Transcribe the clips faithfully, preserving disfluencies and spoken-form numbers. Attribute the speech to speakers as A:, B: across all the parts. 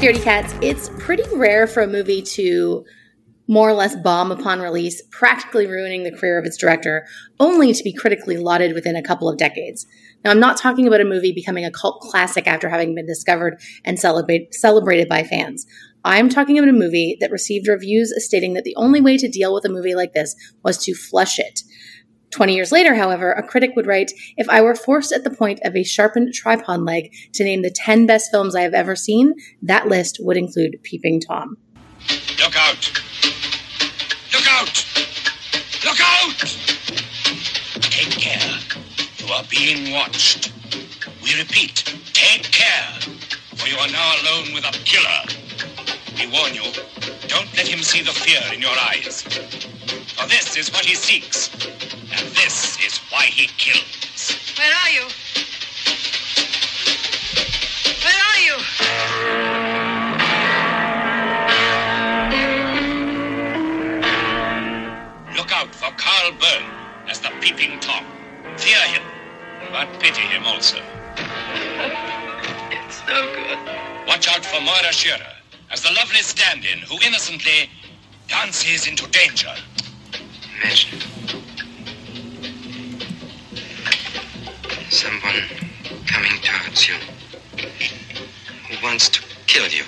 A: Scaredy Cats. It's pretty rare for a movie to more or less bomb upon release, practically ruining the career of its director, only to be critically lauded within a couple of decades. Now, I'm not talking about a movie becoming a cult classic after having been discovered and celebrate, celebrated by fans. I'm talking about a movie that received reviews stating that the only way to deal with a movie like this was to flush it. twenty years later, however, a critic would write, "If I were forced at the point of a sharpened tripod leg to name the ten best films I have ever seen, that list would include Peeping Tom."
B: Look out! Look out! Look out! Take care. You are being watched. We repeat, take care, for you are now alone with a killer. We warn you, don't let him see the fear in your eyes. For this is what he seeks, and this is why he kills.
C: Where are you? Where are you?
B: Look out for Carl Byrne as the Peeping Tom. Fear him, but pity him also.
C: It's so good.
B: Watch out for Moira Shearer as the lovely stand-in who innocently dances into danger.
D: Imagine someone coming towards you who wants to kill you,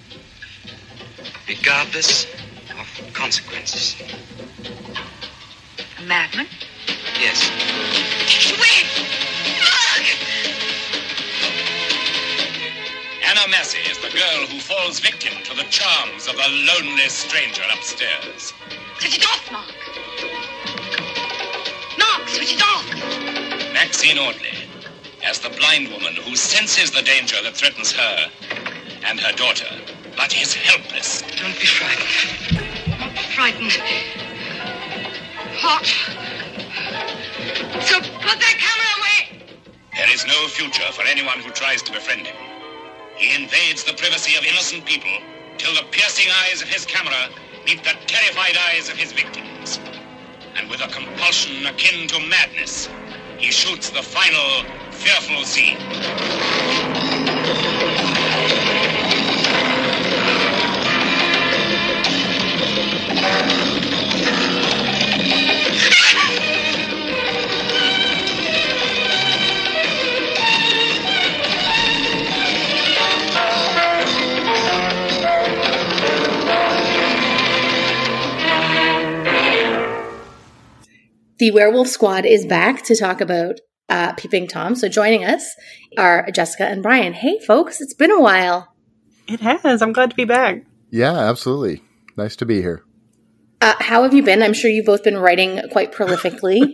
D: regardless of consequences.
C: A madman?
D: Yes.
C: Wait!
B: Anna Massey is the girl who falls victim to the charms of the lonely stranger upstairs.
C: Switch it off, Mark. Mark, switch it off.
B: Maxine Audley as the blind woman who senses the danger that threatens her and her daughter, but is helpless.
D: Don't be frightened.
C: Not frightened. Hot. So put that camera away.
B: There is no future for anyone who tries to befriend him. He invades the privacy of innocent people till the piercing eyes of his camera meet the terrified eyes of his victims. And with a compulsion akin to madness, he shoots the final, fearful scene.
A: The Werewolf Squad is back to talk about uh, Peeping Tom. So joining us are Jessica and Brian. Hey, folks, it's been a while.
E: It has. I'm glad to be back.
F: Yeah, absolutely. Nice to be here.
A: Uh, how have you been? I'm sure you've both been writing quite prolifically.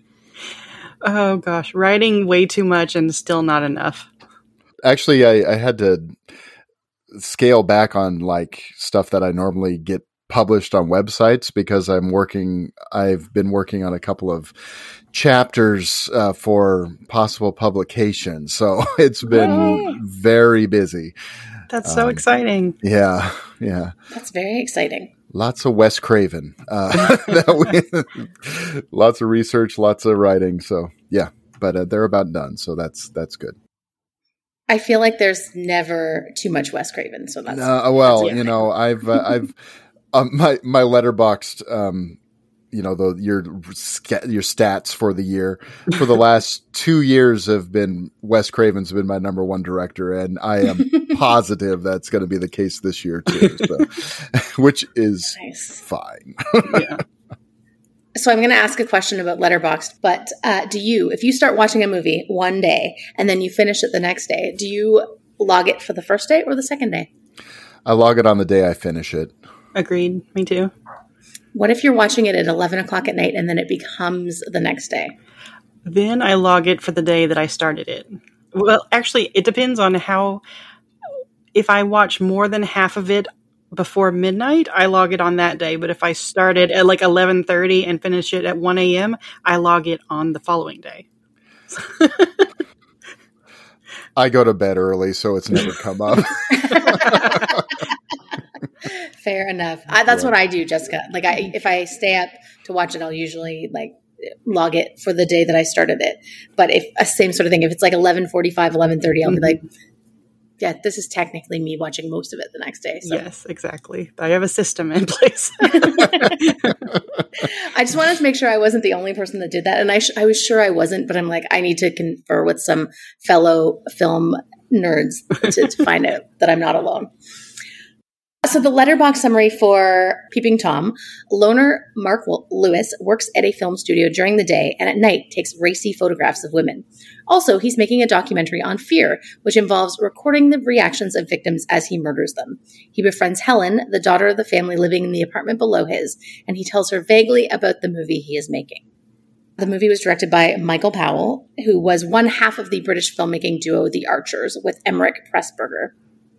E: Oh, gosh. Writing way too much and still not enough.
F: Actually, I, I had to scale back on like stuff that I normally get published on websites because I'm working, I've been working on a couple of chapters uh, for possible publication. So it's been Yay. very busy.
E: That's so
F: um,
E: exciting.
F: Yeah. Yeah.
A: That's very exciting.
F: Lots of Wes Craven, uh, that we, lots of research, lots of writing. So yeah, but uh, they're about done. So that's, that's good.
A: I feel like there's never too much Wes Craven. So that's,
F: uh, well,
A: that's
F: you know, I've, uh, I've, Um, my my Letterboxd, um, you know, the your your stats for the year for the last two years have been Wes Craven's been my number one director, and I am positive that's going to be the case this year too. So, which is nice. Fine.
E: Yeah.
A: So I'm going to ask a question about Letterboxd, but uh, do you, if you start watching a movie one day and then you finish it the next day, do you log it for the first day or the second day?
F: I log it on the day I finish it.
E: Agreed. Me too.
A: What if you're watching it at eleven o'clock at night and then it becomes the next day?
E: Then I log it for the day that I started it. Well, actually, it depends on how, if I watch more than half of it before midnight, I log it on that day. But if I start it at like eleven thirty and finish it at one a.m., I log it on the following day.
F: I go to bed early, so it's never come up.
A: Fair enough. I, that's yeah. what I do, Jessica. Like, I if I stay up to watch it, I'll usually like log it for the day that I started it. But if a same sort of thing, if it's like eleven forty-five, eleven thirty, I'll be like, mm-hmm. I need to go to bed. So I log it on the day that I started it. But if, uh, same sort of thing, if it's like eleven forty-five, eleven thirty, I'll be like, log it for the day that I started it. But if a same sort of thing, if it's like eleven forty-five, eleven thirty, I'll be like, Yeah, this is technically me watching most of it the next day. So.
E: Yes, exactly. I have a system in place.
A: I just wanted to make sure I wasn't the only person that did that. And I, sh- I was sure I wasn't, but I'm like, I need to confer with some fellow film nerds to, to find out that I'm not alone. So the letterbox summary for Peeping Tom: loner Mark Lewis works at a film studio during the day and at night takes racy photographs of women. Also, he's making a documentary on fear, which involves recording the reactions of victims as he murders them. He befriends Helen, the daughter of the family living in the apartment below his, and he tells her vaguely about the movie he is making. The movie was directed by Michael Powell, who was one half of the British filmmaking duo The Archers with Emmerich Pressburger.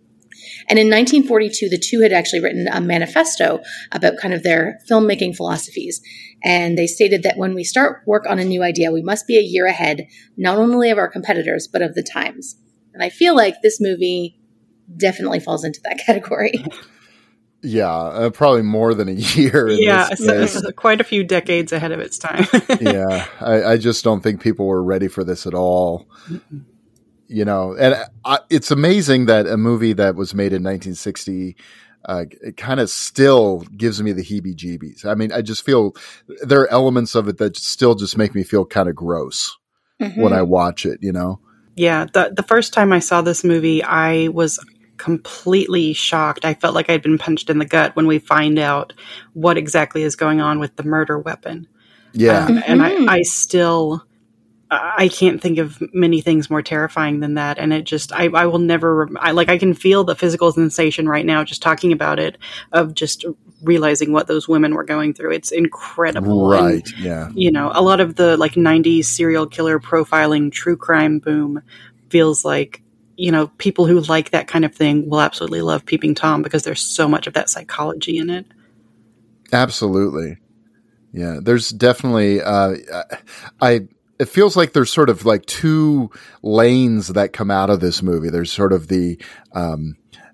A: And in nineteen forty-two, the two had actually written a manifesto about kind of their filmmaking philosophies. And they stated that when we start work on a new idea, we must be a year ahead, not only of our competitors, but of the times. And I feel like this movie definitely falls into that category.
F: Yeah, uh, probably more than a year. In
E: yeah,
F: this
E: so,
F: case.
E: so quite a few decades ahead of its time.
F: yeah, I, I just don't think people were ready for this at all. Mm-mm. You know, and I, it's amazing that a movie that was made in nineteen sixty uh, it kind of still gives me the heebie-jeebies. I mean, I just feel there are elements of it that still just make me feel kind of gross mm-hmm. when I watch it, you know?
E: Yeah, the the first time I saw this movie, I was completely shocked. I felt like I'd been punched in the gut when we find out what exactly is going on with the murder weapon.
F: Yeah.
E: Um,
A: mm-hmm.
E: And I, I still... I can't think of many things more terrifying than that. And it just, I, I will never, I like, I can feel the physical sensation right now, just talking about it, of just realizing what those women were going through. It's incredible.
F: Right.
E: And,
F: yeah.
E: You know, a lot of the like nineties serial killer profiling, true crime boom feels like, you know, people who like that kind of thing will absolutely love Peeping Tom because there's so much of that psychology in it.
F: Absolutely. Yeah. There's definitely, uh, I, it feels like there's sort of like two lanes that come out of this movie. There's sort of the, um,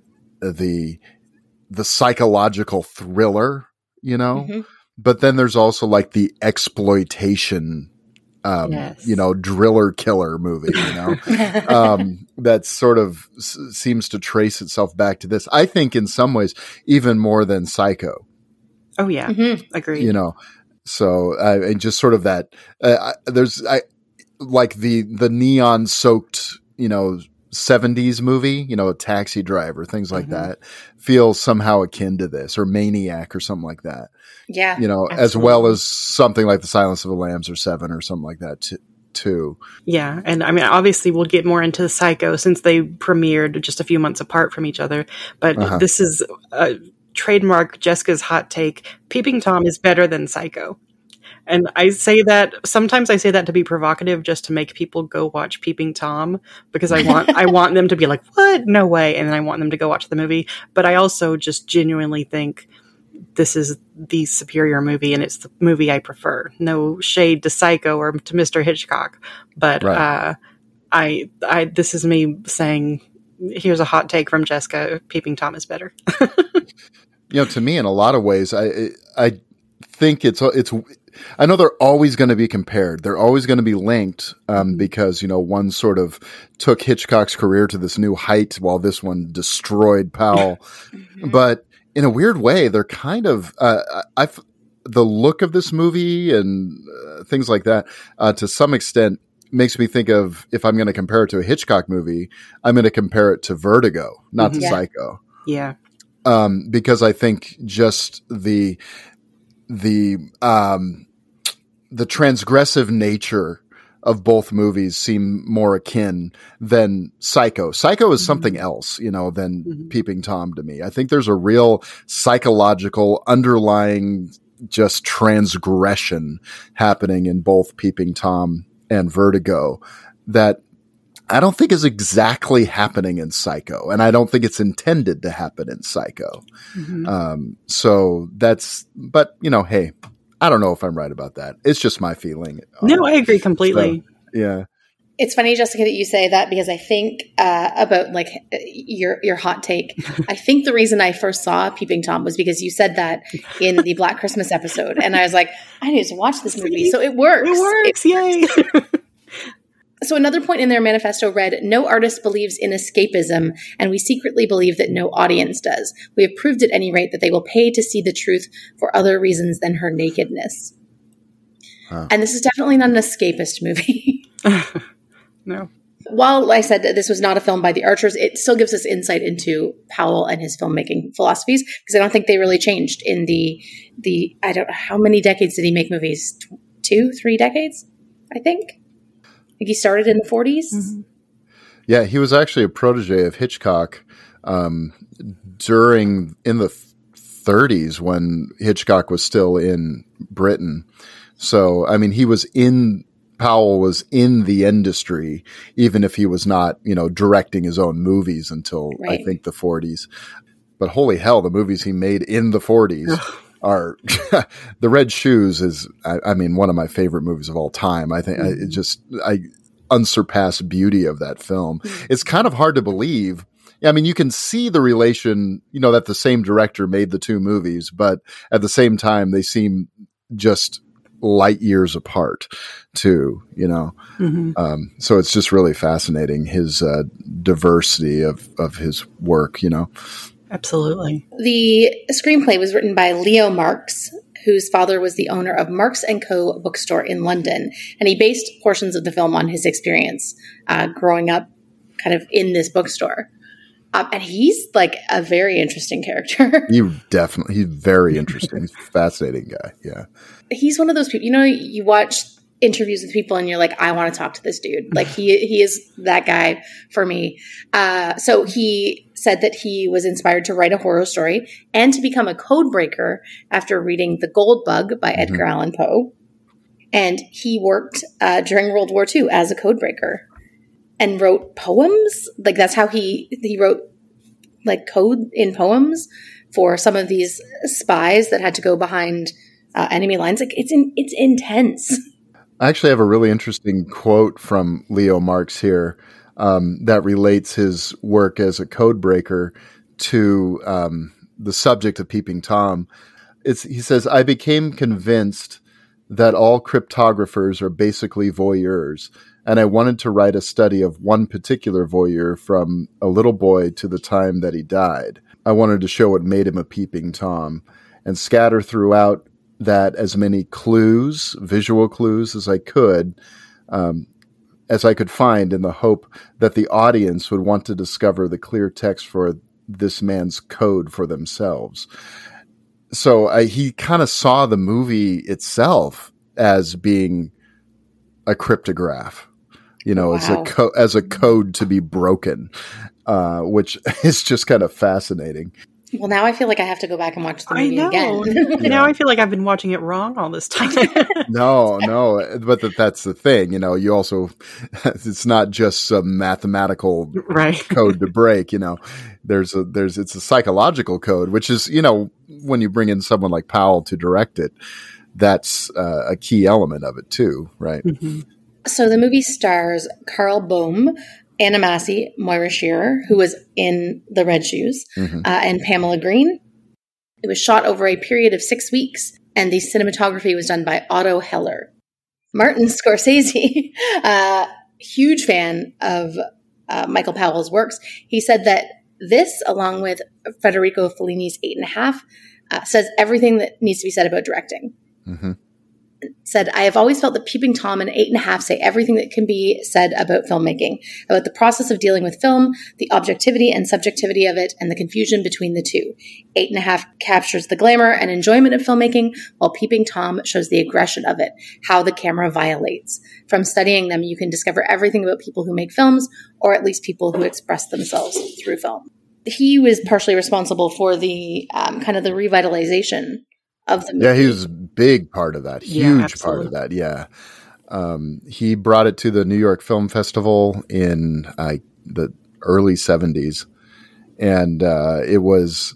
F: the, the psychological thriller, you know, mm-hmm. but then there's also like the exploitation, um, yes. you know, driller killer movie, you know, um, that sort of s- seems to trace itself back to this. I think in some ways, even more than Psycho.
E: Oh yeah. Mm-hmm. Agreed.
F: You know, So, uh, and just sort of that, uh, there's, I like the, the neon soaked, you know, seventies movie, you know, a Taxi Driver, things like mm-hmm. that feels somehow akin to this, or Maniac or something like that.
A: Yeah.
F: You know, absolutely. As well as something like The Silence of the Lambs or Seven or something like that t- too.
E: Yeah. And I mean, obviously we'll get more into Psycho since they premiered just a few months apart from each other, but uh-huh. this is a trademark Jessica's hot take. Peeping Tom is better than Psycho. And I say that, sometimes I say that to be provocative, just to make people go watch Peeping Tom, because I want, I want them to be like, what? No way. And then I want them to go watch the movie. But I also just genuinely think this is the superior movie, and it's the movie I prefer. No shade to Psycho or to Mister Hitchcock, but, right. uh, I, I, this is me saying, here's a hot take from Jessica. Peeping Tom is better.
F: You know, to me, in a lot of ways, I, I think it's, it's, I know they're always going to be compared. They're always going to be linked um, because, you know, one sort of took Hitchcock's career to this new height while this one destroyed Powell. Mm-hmm. But in a weird way, they're kind of, uh, I've, the look of this movie and uh, things like that, uh, to some extent, makes me think of, if I'm going to compare it to a Hitchcock movie, I'm going to compare it to Vertigo, not mm-hmm. to
E: yeah.
F: Psycho.
E: Yeah.
F: Um, because I think just the, the, um, the transgressive nature of both movies seem more akin than Psycho. Psycho is mm-hmm. something else, you know, than mm-hmm. Peeping Tom to me. I think there's a real psychological underlying just transgression happening in both Peeping Tom and Vertigo that I don't think is exactly happening in Psycho, and I don't think it's intended to happen in Psycho. Mm-hmm. Um, so that's, but you know, hey, I don't know if I'm right about that. It's just my feeling.
E: No, I agree completely.
F: So, yeah.
A: It's funny, Jessica, that you say that, because I think uh, about like your your hot take. I think the reason I first saw Peeping Tom was because you said that in the Black Christmas episode, and I was like, I need to watch this movie. So it works.
E: It works!
A: It
E: yay!
A: works. So another point in their manifesto read, no artist believes in escapism, and we secretly believe that no audience does. We have proved at any rate that they will pay to see the truth for other reasons than her nakedness. Huh. And this is definitely not an escapist movie.
E: No.
A: While I said that this was not a film by the Archers, it still gives us insight into Powell and his filmmaking philosophies, because I don't think they really changed in the, the I don't know, how many decades did he make movies? Two, three decades, I think? I think he started in the forties. Mm-hmm.
F: Yeah, he was actually a protege of Hitchcock um, during, in the thirties when Hitchcock was still in Britain. So, I mean, he was in... Powell was in the industry, even if he was not, you know, directing his own movies until right. I think the forties. But holy hell, the movies he made in the forties are The Red Shoes is, I, I mean, one of my favorite movies of all time. I think mm-hmm. I, it just, I unsurpassed beauty of that film. Mm-hmm. It's kind of hard to believe. I mean, you can see the relation, you know, that the same director made the two movies, but at the same time, they seem just light years apart too, you know? Mm-hmm. Um, so it's just really fascinating, his uh, diversity of, of his work, you know?
E: Absolutely.
A: The screenplay was written by Leo Marks, whose father was the owner of Marks and Co. bookstore in London. And he based portions of the film on his experience uh, growing up kind of in this bookstore. Um, and he's like a very interesting character.
F: You definitely, he's very interesting. He's a fascinating guy. Yeah.
A: He's one of those people, you know, you watch interviews with people and you're like, I want to talk to this dude. Like he, he is that guy for me. Uh, so he said that he was inspired to write a horror story and to become a code breaker after reading The Gold Bug by Edgar mm-hmm. Allan Poe. And he worked uh, during World War Two as a code breaker. And wrote poems. Like that's how he he wrote like code in poems for some of these spies that had to go behind uh, enemy lines. Like it's in, it's intense.
F: I actually have a really interesting quote from Leo Marks here um, that relates his work as a code breaker to um, the subject of Peeping Tom. It's, he says, I became convinced that all cryptographers are basically voyeurs. And I wanted to write a study of one particular voyeur from a little boy to the time that he died. I wanted to show what made him a peeping Tom and scatter throughout that as many clues, visual clues as I could, um, as I could find in the hope that the audience would want to discover the clear text for this man's code for themselves. So I, he kind of saw the movie itself as being a cryptograph. You know, wow. as a co- as a code to be broken, uh, which is just kind of fascinating.
A: Well, now I feel like I have to go back and watch the movie
E: I know.
A: again.
E: Yeah. Now I feel like I've been watching it wrong all this time.
F: no, no, but that, that's the thing. You know, you also, it's not just some mathematical
E: right.
F: code to break. You know, there's a there's it's a psychological code, which is, you know, when you bring in someone like Powell to direct it, that's uh, a key element of it too, right?
E: Mm-hmm.
A: So the movie stars Carl Bohm, Anna Massey, Moira Shearer, who was in The Red Shoes, mm-hmm. uh, and Pamela Green. It was shot over a period of six weeks, and the cinematography was done by Otto Heller. Martin Scorsese, uh, huge fan of uh, Michael Powell's works, he said that this, along with Federico Fellini's Eight and a Half, uh, says everything that needs to be said about directing.
F: Mm-hmm.
A: Said, I have always felt that Peeping Tom and Eight and a Half say everything that can be said about filmmaking, about the process of dealing with film, the objectivity and subjectivity of it, and the confusion between the two. Eight and a Half captures the glamour and enjoyment of filmmaking, while Peeping Tom shows the aggression of it, how the camera violates. From studying them, you can discover everything about people who make films, or at least people who express themselves through film. He was partially responsible for the um, kind of the revitalization of the movie.
F: Yeah, he was a big part of that. Huge yeah, part of that. Yeah. Um, he brought it to the New York Film Festival in uh, the early seventies. And uh, it was,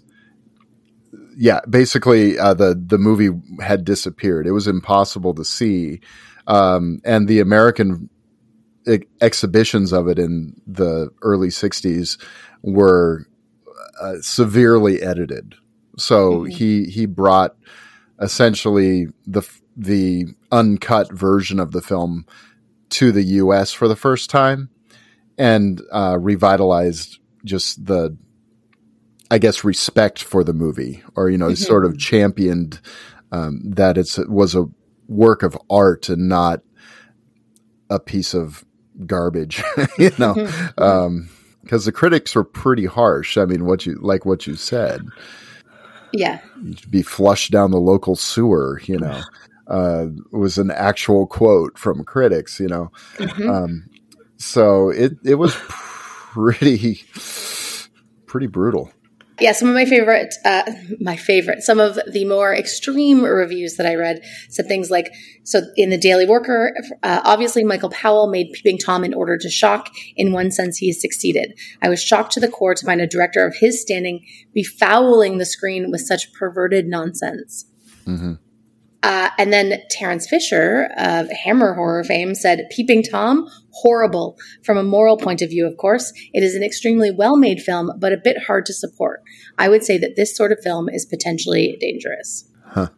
F: yeah, basically uh, the, the movie had disappeared. It was impossible to see. Um, and the American e- exhibitions of it in the early sixties were uh, severely edited. So mm-hmm. he he brought essentially the the uncut version of the film to the U S for the first time and uh, revitalized just the, I guess, respect for the movie, or, you know, mm-hmm. sort of championed um, that it's, it was a work of art and not a piece of garbage, you know, mm-hmm. um, because the critics were pretty harsh. I mean, what you, like what you said.
A: Yeah.
F: Be flushed down the local sewer, you know, uh, was an actual quote from critics, you know. Mm-hmm. Um, so it, it was pretty, pretty brutal.
A: Yeah, some of my favorite, uh, my favorite, some of the more extreme reviews that I read said things like, so in the Daily Worker, uh, obviously Michael Powell made Peeping Tom in order to shock. In one sense, he has succeeded. I was shocked to the core to find a director of his standing befouling the screen with such perverted nonsense. Mm-hmm. Uh, and then Terence Fisher of Hammer horror fame said, Peeping Tom, horrible. From a moral point of view, of course, it is an extremely well-made film, but a bit hard to support. I would say that this sort of film is potentially dangerous.
F: Huh.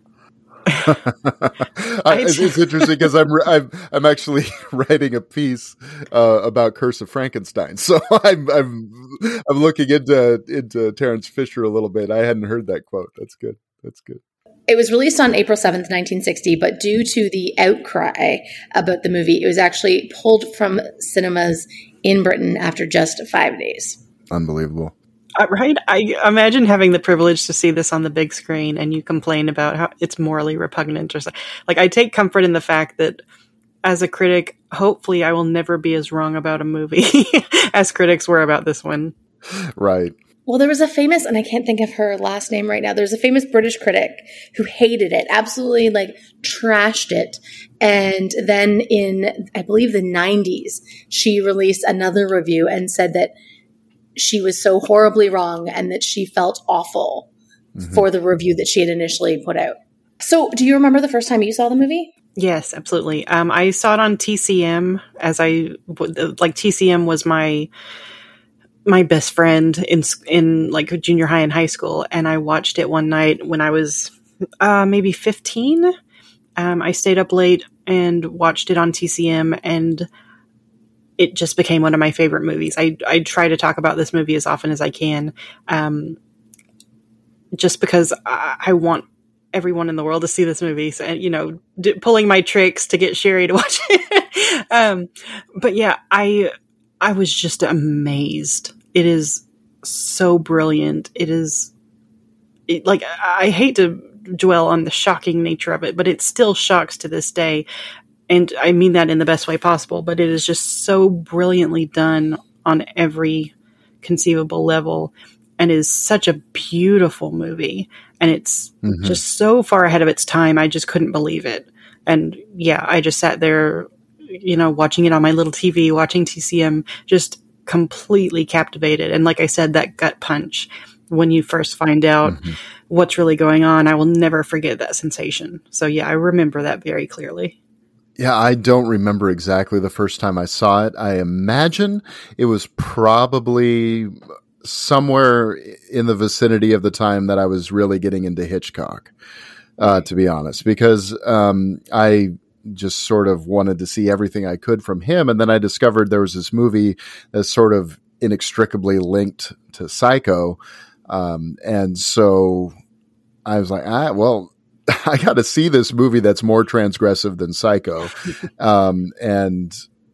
F: I, it's, it's interesting because I'm, I'm I'm actually writing a piece uh, about Curse of Frankenstein, so I'm I'm I'm looking into into Terence Fisher a little bit. I hadn't heard that quote. That's good. That's good.
A: It was released on April seventh, nineteen sixty, but due to the outcry about the movie, it was actually pulled from cinemas in Britain after just five days.
F: Unbelievable.
E: Uh, right? I imagine having the privilege to see this on the big screen and you complain about how it's morally repugnant or something. Like, I take comfort in the fact that as a critic, hopefully I will never be as wrong about a movie as critics were about this one.
F: Right.
A: Well, there was a famous, and I can't think of her last name right now, there's a famous British critic who hated it, absolutely like trashed it. And then in, I believe, the nineties, she released another review and said that she was so horribly wrong and that she felt awful mm-hmm. for the review that she had initially put out. So do you remember the first time you saw the movie?
E: Yes, absolutely. Um, I saw it on T C M as I, like T C M was my... my best friend in in like junior high and high school, and I watched it one night when I was uh, maybe fifteen. Um, I stayed up late and watched it on T C M, and it just became one of my favorite movies. I I try to talk about this movie as often as I can, um, just because I, I want everyone in the world to see this movie. So, you know, d- pulling my tricks to get Sherry to watch it. um, but yeah, I. I was just amazed. It is so brilliant. It is it, like, I hate to dwell on the shocking nature of it, but it still shocks to this day. And I mean that in the best way possible, but it is just so brilliantly done on every conceivable level and is such a beautiful movie. And it's mm-hmm. just so far ahead of its time. I just couldn't believe it. And yeah, I just sat there, you know, watching it on my little T V, watching T C M, just completely captivated. And like I said, that gut punch when you first find out mm-hmm. what's really going on, I will never forget that sensation. So yeah, I remember that very clearly.
F: Yeah, I don't remember exactly the first time I saw it. I imagine it was probably somewhere in the vicinity of the time that I was really getting into Hitchcock, uh, to be honest, because um, I just sort of wanted to see everything I could from him. And then I discovered there was this movie that's sort of inextricably linked to Psycho. Um, and so I was like, ah, well, I got to see this movie that's more transgressive than Psycho. Um, and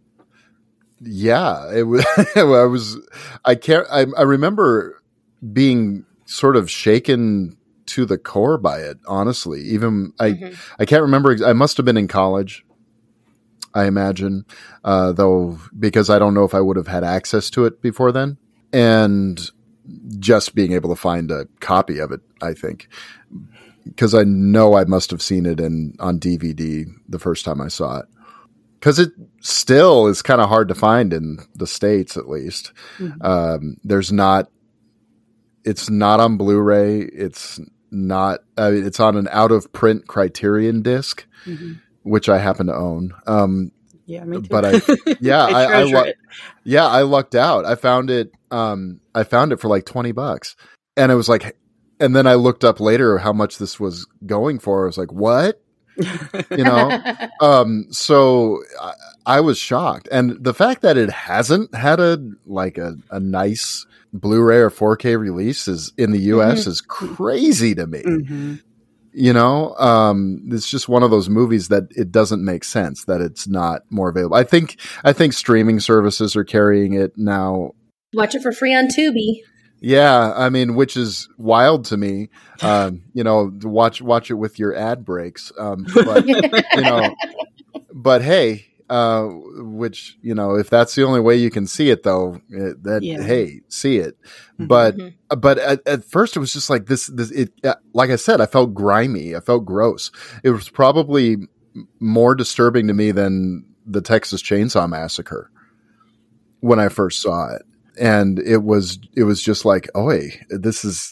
F: yeah, it was, I was, I can't, I, I remember being sort of shaken to the core by it, honestly. Even I, mm-hmm. I can't remember. I must have been in college, I imagine, uh, though, because I don't know if I would have had access to it before then. And just being able to find a copy of it, I think, because I know I must have seen it in on D V D the first time I saw it. Because it still is kind of hard to find in the States, at least. Mm-hmm. Um, there's not. It's not on Blu-ray. It's not. Uh, it's on an out-of-print Criterion disc, mm-hmm. which I happen to own. Um,
E: yeah, me too.
F: But I, yeah,
E: I,
F: I, I lu-
E: it.
F: yeah, I lucked out. I found it. Um, I found it for like twenty bucks, and it was like, and then I looked up later how much this was going for. I was like, what? You know, um, so I, I was shocked, and the fact that it hasn't had a like a, a nice Blu-ray or four K release is in the U S mm-hmm. is crazy to me. Mm-hmm. You know, um, it's just one of those movies that it doesn't make sense that it's not more available. I think I think streaming services are carrying it now.
A: Watch it for free on Tubi.
F: Yeah, I mean, which is wild to me. Um, you know, watch watch it with your ad breaks. Um, but you know, but hey, uh, which you know, if that's the only way you can see it, though, it, that yeah. hey, see it. Mm-hmm. But but at, at first, it was just like this. This it uh, like I said, I felt grimy. I felt gross. It was probably more disturbing to me than the Texas Chainsaw Massacre when I first saw it. And it was, it was just like, oh, hey, this is,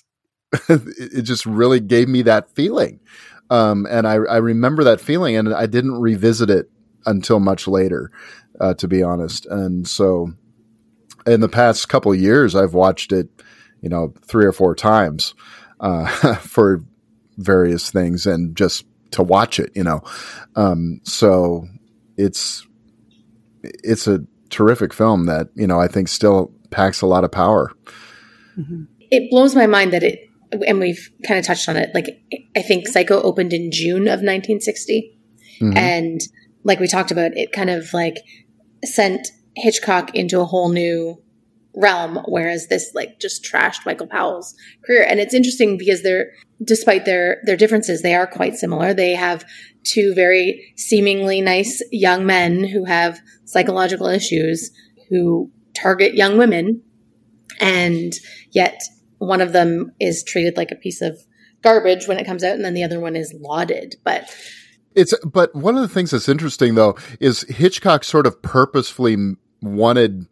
F: it just really gave me that feeling. Um, and I, I remember that feeling, and I didn't revisit it until much later, uh, to be honest. And so in the past couple of years, I've watched it, you know, three or four times, uh, for various things and just to watch it, you know. Um, so it's, it's a terrific film that, you know, I think still packs a lot of power.
A: Mm-hmm. It blows my mind that it, and we've kind of touched on it, like I think Psycho opened in June of nineteen sixty. Mm-hmm. And like we talked about, it kind of like sent Hitchcock into a whole new realm, whereas this like just trashed Michael Powell's career. And it's interesting because they're, despite their, their differences, they are quite similar. They have two very seemingly nice young men who have psychological issues who target young women, and yet one of them is treated like a piece of garbage when it comes out, and then the other one is lauded. But
F: it's but one of the things that's interesting though is Hitchcock sort of purposefully wanted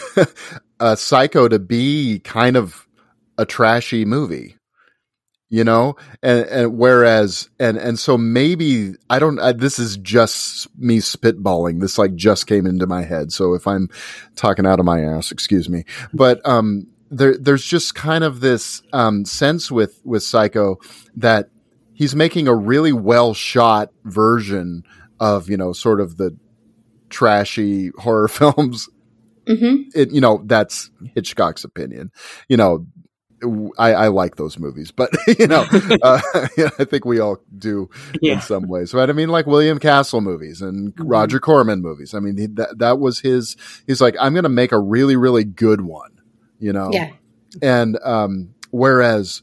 F: uh, Psycho to be kind of a trashy movie. You know, and, and whereas, and, and so maybe I don't, I, this is just me spitballing. This like just came into my head. So if I'm talking out of my ass, excuse me, but, um, there, there's just kind of this, um, sense with, with Psycho that he's making a really well shot version of, you know, sort of the trashy horror films. Mm-hmm. It, you know, that's Hitchcock's opinion, you know. I, I like those movies, but you know, uh, yeah, I think we all do yeah. in some ways. But I mean, like William Castle movies and mm-hmm. Roger Corman movies. I mean, he, that that was his. He's like, I'm going to make a really, really good one. You know,
A: yeah.
F: And um, whereas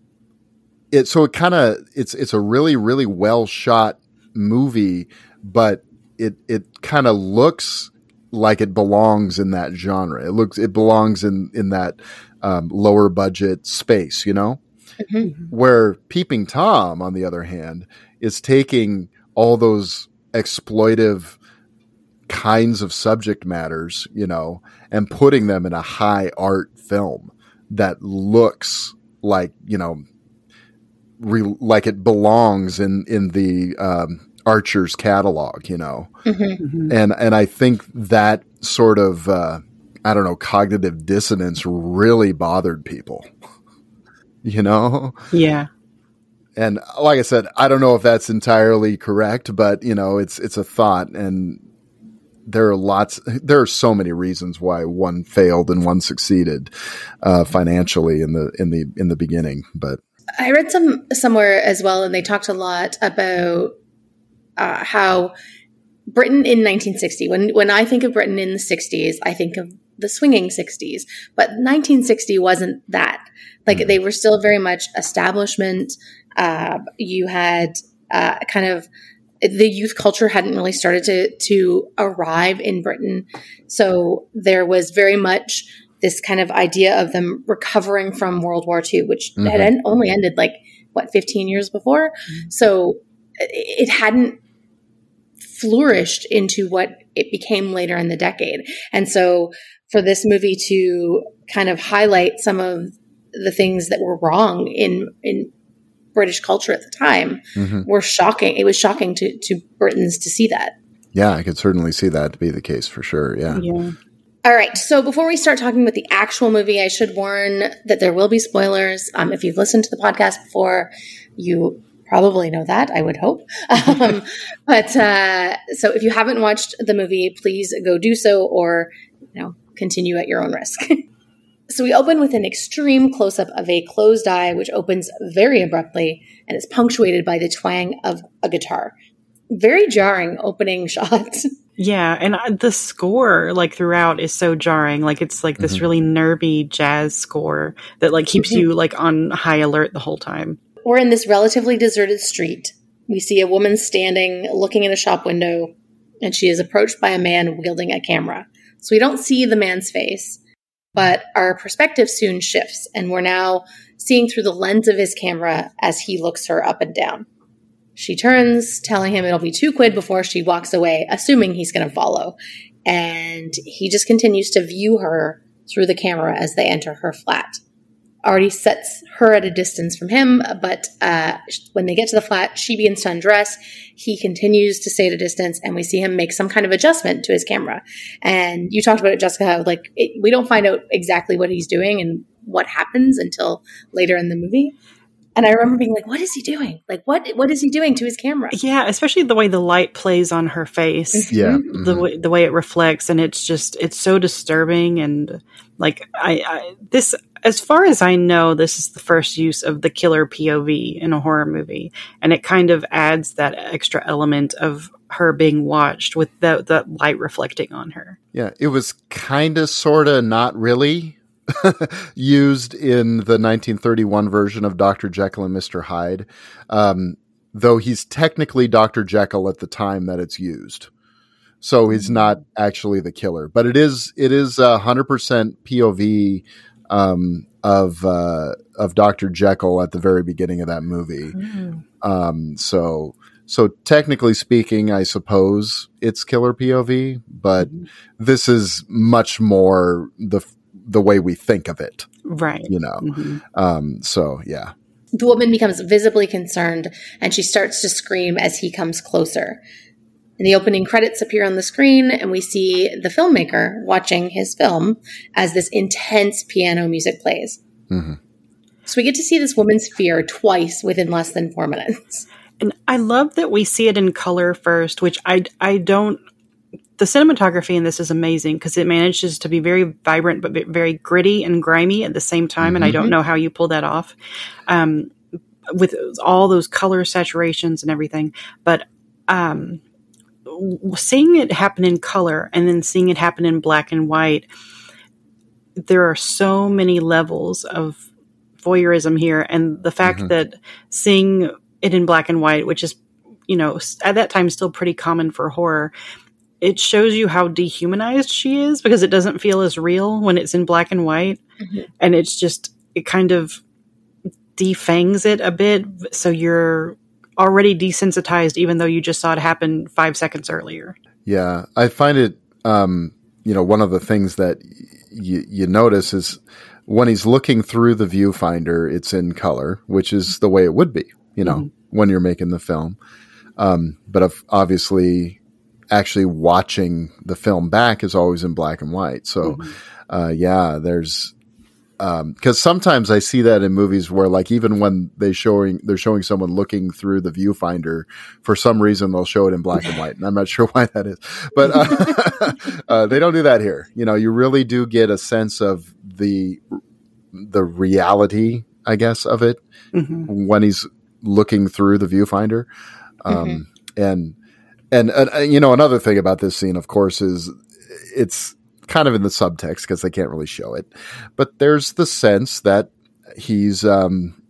F: it, so it kind of it's it's a really, really well shot movie, but it it kind of looks like it belongs in that genre. It looks it belongs in in that. Um, lower budget space, you know, mm-hmm. where Peeping Tom, on the other hand, is taking all those exploitive kinds of subject matters, you know, and putting them in a high art film that looks like, you know, re- like it belongs in, in the, um, Archer's catalog, you know, mm-hmm. Mm-hmm. and, and I think that sort of, uh, I don't know, cognitive dissonance really bothered people, you know?
E: Yeah.
F: And like I said, I don't know if that's entirely correct, but you know, it's, it's a thought, and there are lots, there are so many reasons why one failed and one succeeded, uh, financially in the, in the, in the beginning. But
A: I read some, somewhere as well, and they talked a lot about, uh, how Britain in nineteen sixty, when, when I think of Britain in the sixties, I think of the swinging sixties, but nineteen sixty wasn't that. Like mm-hmm. they were still very much establishment. Uh, you had uh, kind of the youth culture hadn't really started to to arrive in Britain, so there was very much this kind of idea of them recovering from World War Two, which mm-hmm. had en- only ended like what fifteen years before. Mm-hmm. So it hadn't flourished into what it became later in the decade, and so. For this movie to kind of highlight some of the things that were wrong in in British culture at the time mm-hmm. were shocking. It was shocking to, to Britons to see that.
F: Yeah, I could certainly see that to be the case for sure. Yeah.
E: Yeah.
A: All right. So before we start talking about the actual movie, I should warn that there will be spoilers. Um, if you've listened to the podcast before, you probably know that, I would hope. Um, but uh, so if you haven't watched the movie, please go do so, or you know, continue at your own risk. So we open with an extreme close-up of a closed eye, which opens very abruptly and is punctuated by the twang of a guitar. Very jarring opening shot.
E: Yeah, and uh, the score, like, throughout is so jarring. Like, it's like this
F: Mm-hmm.
E: really nervy jazz score that, like, keeps
A: Mm-hmm.
E: you, like, on high alert the whole time.
A: We're in this relatively deserted street. We see a woman standing, looking in a shop window, and she is approached by a man wielding a camera. So we don't see the man's face, but our perspective soon shifts, and we're now seeing through the lens of his camera as he looks her up and down. She turns, telling him it'll be two quid before she walks away, assuming he's going to follow. And he just continues to view her through the camera as they enter her flat. Already sets her at a distance from him, but uh, when they get to the flat, she begins to undress. He continues to stay at a distance, and we see him make some kind of adjustment to his camera. And you talked about it, Jessica, how, like, it, we don't find out exactly what he's doing and what happens until later in the movie. And I remember being like, what is he doing? Like, what what is he doing to his camera?
E: Yeah, especially the way the light plays on her face.
F: Yeah.
E: The way the way it reflects, and it's just it's so disturbing. And like I, I this as far as I know, this is the first use of the killer P O V in a horror movie, and it kind of adds that extra element of her being watched with the the light reflecting on her.
F: Yeah, it was kind of, sort of, not really used in the nineteen thirty-one version of Doctor Jekyll and Mister Hyde, um, though he's technically Doctor Jekyll at the time that it's used. So he's not actually the killer, but it is it is a hundred percent P O V um, of uh, of Doctor Jekyll at the very beginning of that movie. Mm. Um, so so technically speaking, I suppose it's killer P O V, but mm. this is much more the the way we think of it,
E: right?
F: You know.
E: Mm-hmm.
F: Um, so yeah.
A: The woman becomes visibly concerned, and she starts to scream as he comes closer. And the opening credits appear on the screen, and we see the filmmaker watching his film as this intense piano music plays. Mm-hmm. So we get to see this woman's fear twice within less than four minutes.
E: And I love that we see it in color first, which I, I don't... The cinematography in this is amazing because it manages to be very vibrant but very gritty and grimy at the same time, mm-hmm. and I don't know how you pull that off um, with all those color saturations and everything. But um, seeing it happen in color and then seeing it happen in black and white, there are so many levels of voyeurism here, and the fact mm-hmm. that seeing it in black and white, which is, you know, at that time still pretty common for horror, it shows you how dehumanized she is because it doesn't feel as real when it's in black and white. Mm-hmm. And it's just, it kind of defangs it a bit. So you're already desensitized, even though you just saw it happen five seconds earlier.
F: Yeah. I find it, um, you know, one of the things that y- you notice is when he's looking through the viewfinder, it's in color, which is the way it would be, you know, mm-hmm. when you're making the film. Um, but if, obviously, actually watching the film back is always in black and white. So, mm-hmm. uh, yeah, there's, um, cause sometimes I see that in movies where, like, even when they showing, they're showing someone looking through the viewfinder, for some reason they'll show it in black and white. And I'm not sure why that is, but, uh, uh, they don't do that here. You know, you really do get a sense of the, the reality, I guess, of it mm-hmm. when he's looking through the viewfinder. Um, mm-hmm. and, And, uh, you know, another thing about this scene, of course, is it's kind of in the subtext because they can't really show it. But there's the sense that he's um,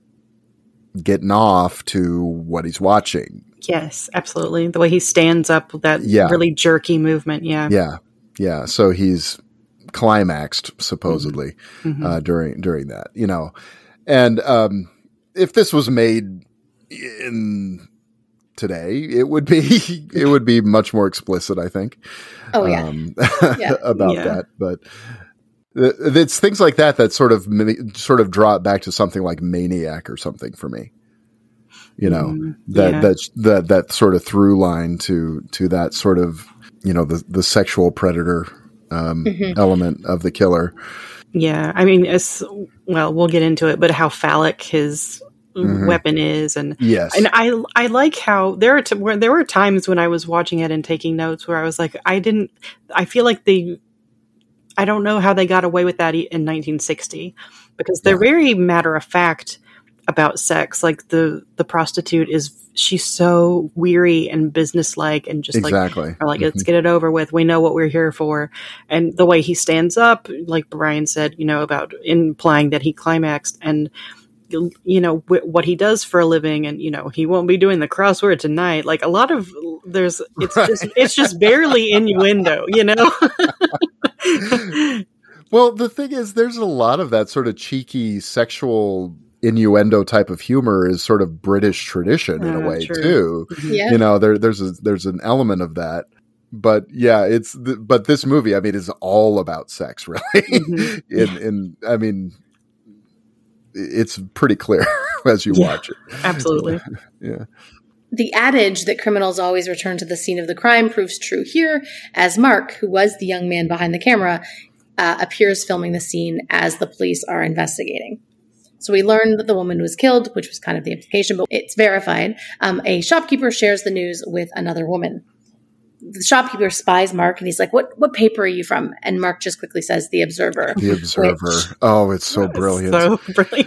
F: getting off to what he's watching.
E: Yes, absolutely. The way he stands up with that yeah. really jerky movement. Yeah.
F: Yeah. Yeah. So he's climaxed, supposedly, mm-hmm. uh, during during that, you know. And um, if this was made in... today, it would be it would be much more explicit, I think.
A: Oh yeah,
F: um,
A: yeah.
F: about yeah. that. But it's things like that that sort of sort of draw it back to something like Maniac or something for me. You know, mm, that
E: yeah.
F: that that that sort of through line to to that sort of, you know, the the sexual predator um, mm-hmm. element of the killer.
E: Yeah, I mean, it's well, we'll get into it, but how phallic his
F: Mhm.
E: weapon is, and
F: Yes.
E: and I I like how there are t- where there were times when I was watching it and taking notes where I was like, I didn't. I feel like they. I don't know how they got away with that in nineteen sixty, because they're
F: Yeah.
E: very matter of fact about sex. Like the the prostitute is, she's so weary and businesslike and just
F: Exactly.
E: like, are like, let's
F: Mhm.
E: get it over with. We know what we're here for. And the way he stands up, like Brian said, you know, about implying that he climaxed, and you know wh- what he does for a living, and you know he won't be doing the crossword tonight. Like a lot of there's, it's
F: Right.
E: just it's just barely innuendo, you know.
F: Well, the thing is, there's a lot of that sort of cheeky sexual innuendo type of humor is sort of British tradition in a
E: Uh,
F: way
E: true.
F: too.
A: Yeah.
F: You know, there there's a, there's an element of that. But yeah, it's the, but this movie, I mean, is all about sex, really.
E: Mhm.
F: in in I mean, it's pretty clear as you
E: Yeah.
F: watch it.
E: Absolutely.
F: Yeah.
A: The adage that criminals always return to the scene of the crime proves true here, as Mark, who was the young man behind the camera, uh, appears filming the scene as the police are investigating. So we learned that the woman was killed, which was kind of the implication, but it's verified. Um, a shopkeeper shares the news with another woman. The shopkeeper spies Mark, and he's like, "What what paper are you from?" And Mark just quickly says, "The Observer."
F: The Observer.
A: Which-
F: Oh, it's so brilliant.
E: So brilliant.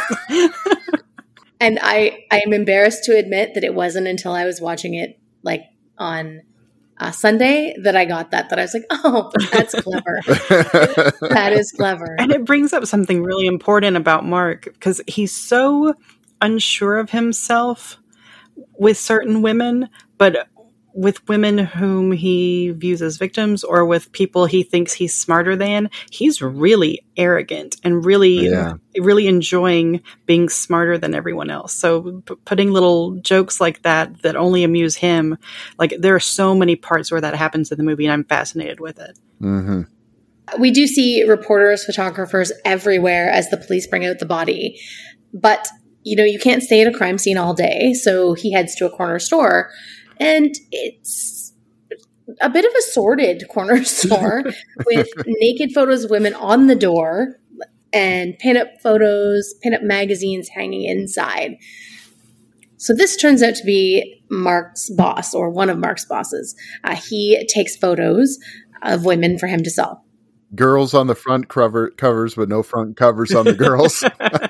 A: And I, I am embarrassed to admit that it wasn't until I was watching it like on uh, Sunday that I got that, that I was like, oh, that's clever. That is clever.
E: And it brings up something really important about Mark, because he's so unsure of himself with certain women, but with women whom he views as victims, or with people he thinks he's smarter than, he's really arrogant and really,
F: Yeah.
E: really enjoying being smarter than everyone else. So p- putting little jokes like that that only amuse him, like there are so many parts where that happens in the movie, and I'm fascinated with it.
F: hmm
A: We do see reporters, photographers everywhere as the police bring out the body. But, you know, you can't stay at a crime scene all day. So he heads to a corner store. And it's a bit of a sordid corner store with naked photos of women on the door and pinup photos, pinup magazines hanging inside. So this turns out to be Mark's boss, or one of Mark's bosses. Uh, he takes photos of women for him to sell.
F: Girls on the front cover covers, but no front covers on the girls.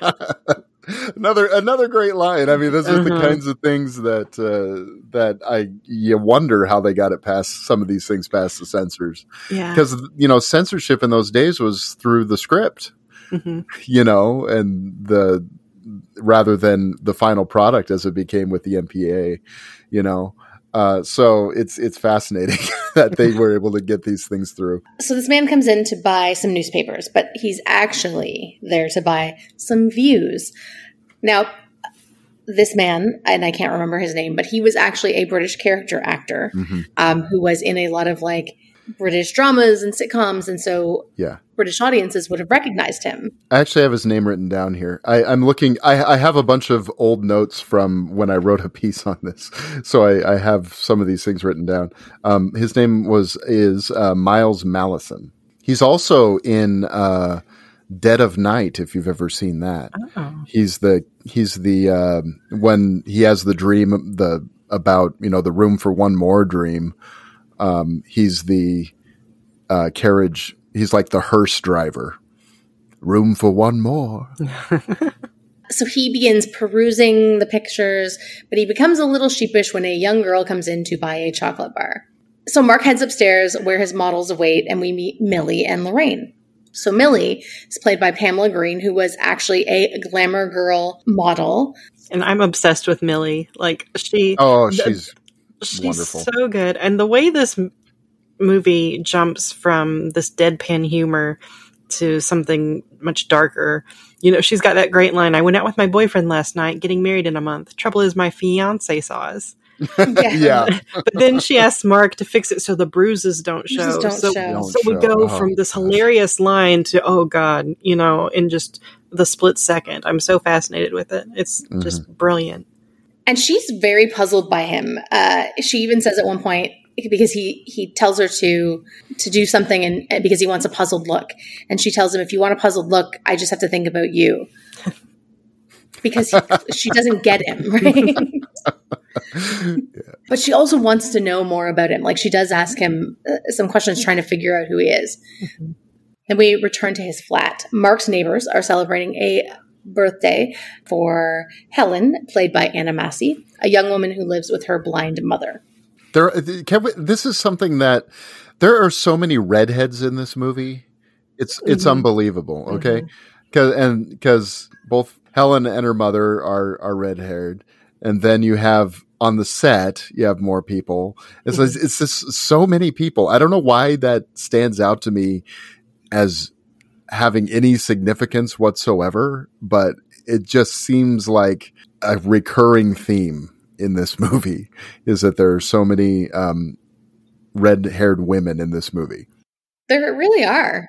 F: another another great line. I mean, those are the
E: Uh-huh.
F: kinds of things that uh, that I you wonder how they got it past some of these things past the censors,
E: Yeah.
F: because you know censorship in those days was through the script,
E: hmm
F: you know, and the rather than the final product as it became with the M P A, you know. Uh, so it's it's fascinating that they were able to get these things through.
A: So this man comes in to buy some newspapers, but he's actually there to buy some views. Now, this man, and I can't remember his name, but he was actually a British character actor
F: hmm
A: um, who was in a lot of like British dramas and sitcoms, and so
F: Yeah.
A: British audiences would have recognized him.
F: I actually have his name written down here. I, I'm looking. I, I have a bunch of old notes from when I wrote a piece on this, so I, I have some of these things written down. Um, his name was is uh, Miles Mallison. He's also in uh, Dead of Night. If you've ever seen that,
E: Oh.
F: he's the he's the uh, when he has the dream the about you know the room for one more dream. Um, he's the uh, carriage. He's like the hearse driver. Room for one more.
A: So he begins perusing the pictures, but he becomes a little sheepish when a young girl comes in to buy a chocolate bar. So Mark heads upstairs where his models await, and we meet Millie and Lorraine. So Millie is played by Pamela Green, who was actually a glamour girl model.
E: And I'm obsessed with Millie. Like she,
F: Oh,
E: th-
F: she's
E: she's
F: wonderful.
E: so good. And the way this m- movie jumps from this deadpan humor to something much darker. You know, she's got that great line. I went out with my boyfriend last night, getting married in a month. Trouble is my fiance saw us.
F: yeah.
E: But then she asks Mark to fix it so the bruises don't show.
A: Bruises don't
E: so,
A: show.
E: so we
F: Don't
E: go
F: show.
E: from
F: Oh,
E: this
F: gosh.
E: hilarious line to, oh God, you know, in just the split second. I'm so fascinated with it. It's
F: Mm-hmm.
E: just brilliant.
A: And she's very puzzled by him. Uh, she even says at one point, because he, he tells her to to do something, and and because he wants a puzzled look. And she tells him, if you want a puzzled look, I just have to think about you. because he, she doesn't get him, right? Yeah. But she also wants to know more about him. Like she does ask him uh, some questions trying to figure out who he is. Mm-hmm. And we return to his flat. Mark's neighbors are celebrating a birthday for Helen, played by Anna Massey, a young woman who lives with her blind mother.
F: There, can we, this is something that there are so many redheads in this movie. It's mm-hmm. it's unbelievable. Okay, because mm-hmm. and because both Helen and her mother are are red haired, and then you have on the set you have more people. It's mm-hmm. it's just so many people. I don't know why that stands out to me as having any significance whatsoever, but it just seems like a recurring theme in this movie is that there are so many um, red-haired women in this movie.
A: There really are.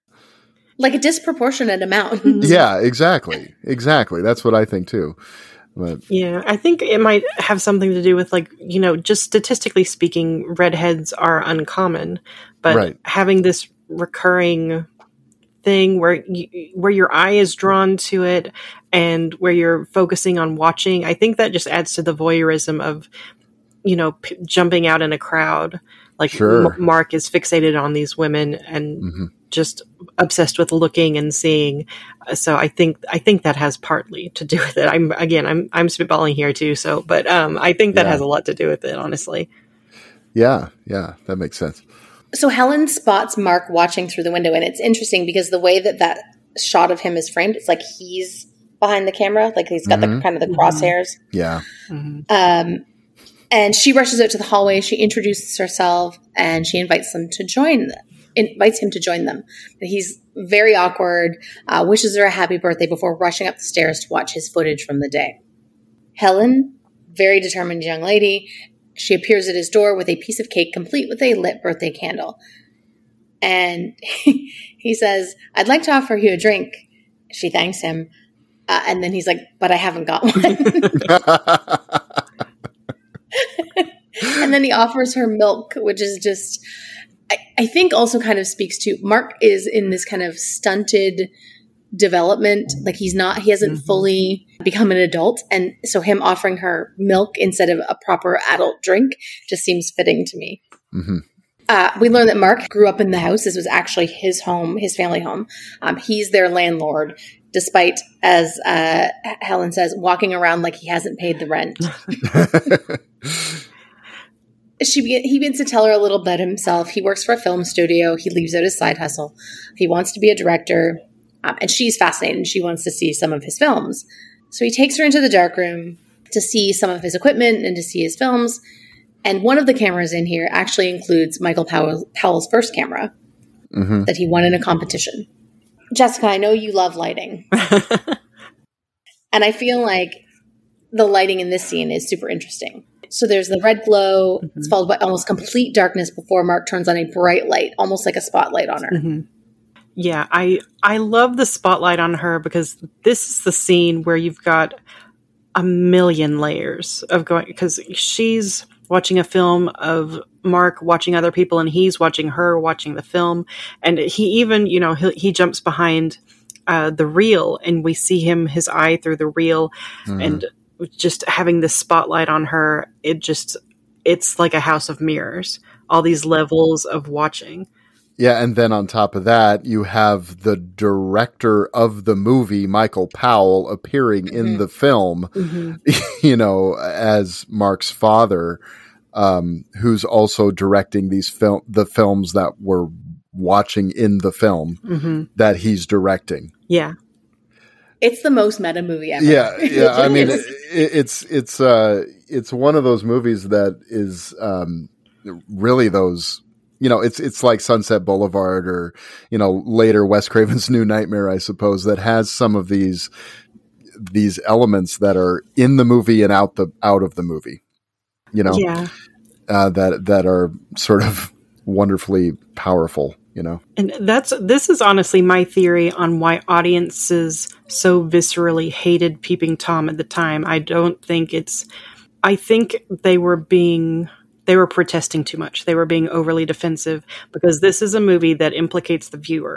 A: Like a disproportionate amount.
F: Yeah, exactly. Exactly. That's what I think too. But
E: yeah, I think it might have something to do with, like, you know, just statistically speaking, redheads are uncommon, but right. having this recurring thing where you, where your eye is drawn to it and where you're focusing on watching, I think that just adds to the voyeurism of, you know, p- jumping out in a crowd. Like
F: sure.
E: M- Mark is fixated on these women and mm-hmm. just obsessed with looking and seeing. So I think I think that has partly to do with it. I'm again I'm I'm spitballing here too. So, but um, I think that yeah. has a lot to do with it, honestly.
F: Yeah, yeah, that makes sense.
A: So Helen spots Mark watching through the window, and it's interesting because the way that that shot of him is framed, it's like he's behind the camera, like he's got mm-hmm. the kind of the crosshairs.
F: Yeah.
A: Mm-hmm. Um, and she rushes out to the hallway. She introduces herself, and she invites them to join. Invites him to join them. But he's very awkward. Uh, wishes her a happy birthday before rushing up the stairs to watch his footage from the day. Helen, very determined young lady. She appears at his door with a piece of cake complete with a lit birthday candle. And he, he says, "I'd like to offer you a drink." She thanks him. Uh, and then he's like, "But I haven't got one." And then he offers her milk, which is just, I, I think also kind of speaks to, Mark is in this kind of stunted development. Like he's not, he hasn't mm-hmm. fully become an adult. And so him offering her milk instead of a proper adult drink just seems fitting to me. Mm-hmm. Uh, we learned that Mark grew up in the house. This was actually his home, his family home. Um, he's their landlord, despite, as uh, Helen says, walking around like he hasn't paid the rent. She be- he begins to tell her a little about himself. He works for a film studio. He leaves out his side hustle. He wants to be a director. Um, and she's fascinated. She wants to see some of his films. So he takes her into the darkroom to see some of his equipment and to see his films. And one of the cameras in here actually includes Michael Powell- Powell's first camera mm-hmm. that he won in a competition. Jessica, I know you love lighting. And I feel like the lighting in this scene is super interesting. So there's the red glow. Mm-hmm. It's followed by almost complete darkness before Mark turns on a bright light, almost like a spotlight on her.
E: Mm-hmm. Yeah, I I love the spotlight on her because this is the scene where you've got a million layers of going, because she's watching a film of Mark watching other people and he's watching her watching the film. And he even, you know, he, he jumps behind uh, the reel and we see him, his eye through the reel mm-hmm. and just having this spotlight on her. It just, it's like a house of mirrors, all these levels of watching.
F: Yeah, and then on top of that, you have the director of the movie, Michael Powell, appearing mm-hmm. in the film, mm-hmm. you know, as Mark's father, um, who's also directing these film, the films that we're watching in the film mm-hmm. that he's directing.
E: Yeah.
A: It's the most meta movie ever.
F: Yeah, yeah. I mean, it, it's it's uh, it's one of those movies that is um, really those. You know, it's it's like Sunset Boulevard or, you know, later Wes Craven's New Nightmare, I suppose, that has some of these these elements that are in the movie and out the out of the movie. You know,
E: yeah.
F: uh, that that are sort of wonderfully powerful. You know,
E: and that's this is honestly my theory on why audiences so viscerally hated Peeping Tom at the time. I don't think it's. I think they were being. They were protesting too much. They were being overly defensive because this is a movie that implicates the viewer.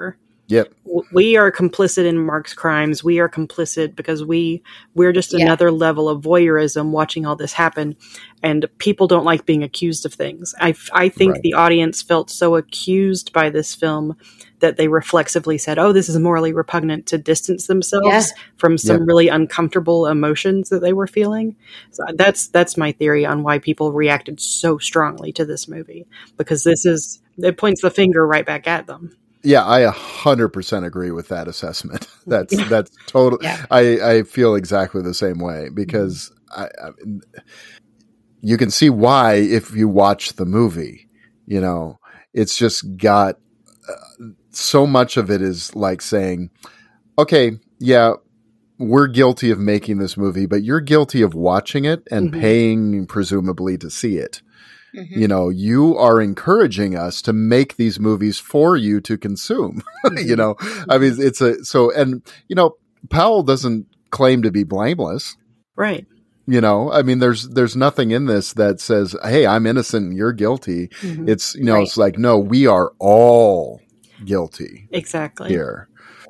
F: Yep.
E: We are complicit in Mark's crimes. We are complicit because we we're just
A: Yeah.
E: another level of voyeurism watching all this happen, and people don't like being accused of things. I I think
F: Right.
E: the audience felt so accused by this film that they reflexively said, "Oh, this is morally repugnant," to distance themselves
A: Yeah.
E: from some
F: Yep.
E: really uncomfortable emotions that they were feeling. So that's that's my theory on why people reacted so strongly to this movie, because this is it points the finger right back at them.
F: Yeah, I a hundred percent agree with that assessment. That's that's total.
A: Yeah.
F: I I feel exactly the same way because I, I you can see why if you watch the movie. You know, it's just got uh, so much of it is like saying, okay, yeah, we're guilty of making this movie, but you're guilty of watching it and
E: Mhm.
F: paying presumably to see it.
A: Mhm.
F: You know, you are encouraging us to make these movies for you to consume. You know, I mean, it's a, so, and, you know, Powell doesn't claim to be blameless.
E: Right.
F: You know, I mean, there's, there's nothing in this that says, hey, I'm innocent and you're guilty.
E: Mhm.
F: It's, you know,
A: Right.
F: it's like, no, we are all guilty
E: Exactly.
F: here.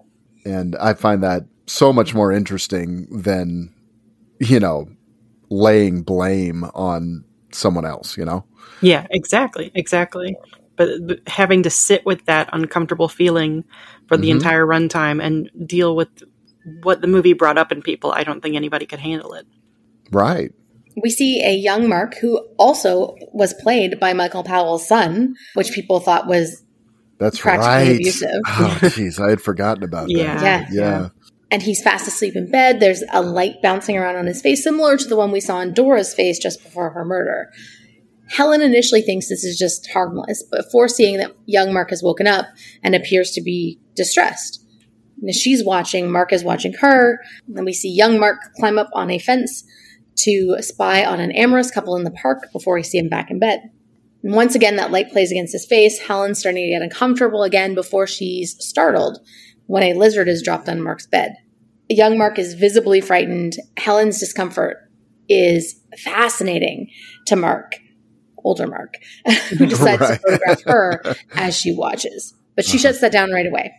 F: And I find that so much more interesting than, you know, laying blame on someone else, you know?
E: Yeah, exactly, exactly. But, but having to sit with that uncomfortable feeling for the
F: Mhm.
E: entire runtime and deal with what the movie brought up in people, I don't think anybody could handle it.
F: Right.
A: We see a young Mark who also was played by Michael Powell's son, which people thought was
F: That's
A: practically
F: right.
A: abusive.
F: Oh, jeez, I had forgotten about
E: Yeah.
F: that.
A: Yeah.
F: Yeah.
A: And he's fast asleep in bed. There's a light bouncing around on his face, similar to the one we saw on Dora's face just before her murder. Helen initially thinks this is just harmless, but before seeing that young Mark has woken up and appears to be distressed. And as she's watching, Mark is watching her. And then we see young Mark climb up on a fence to spy on an amorous couple in the park before we see him back in bed. And once again, that light plays against his face. Helen's starting to get uncomfortable again before she's startled when a lizard is dropped on Mark's bed. Young Mark is visibly frightened. Helen's discomfort is fascinating to Mark, older Mark, who decides
F: Right.
A: to photograph her as she watches. But she shuts that down right away.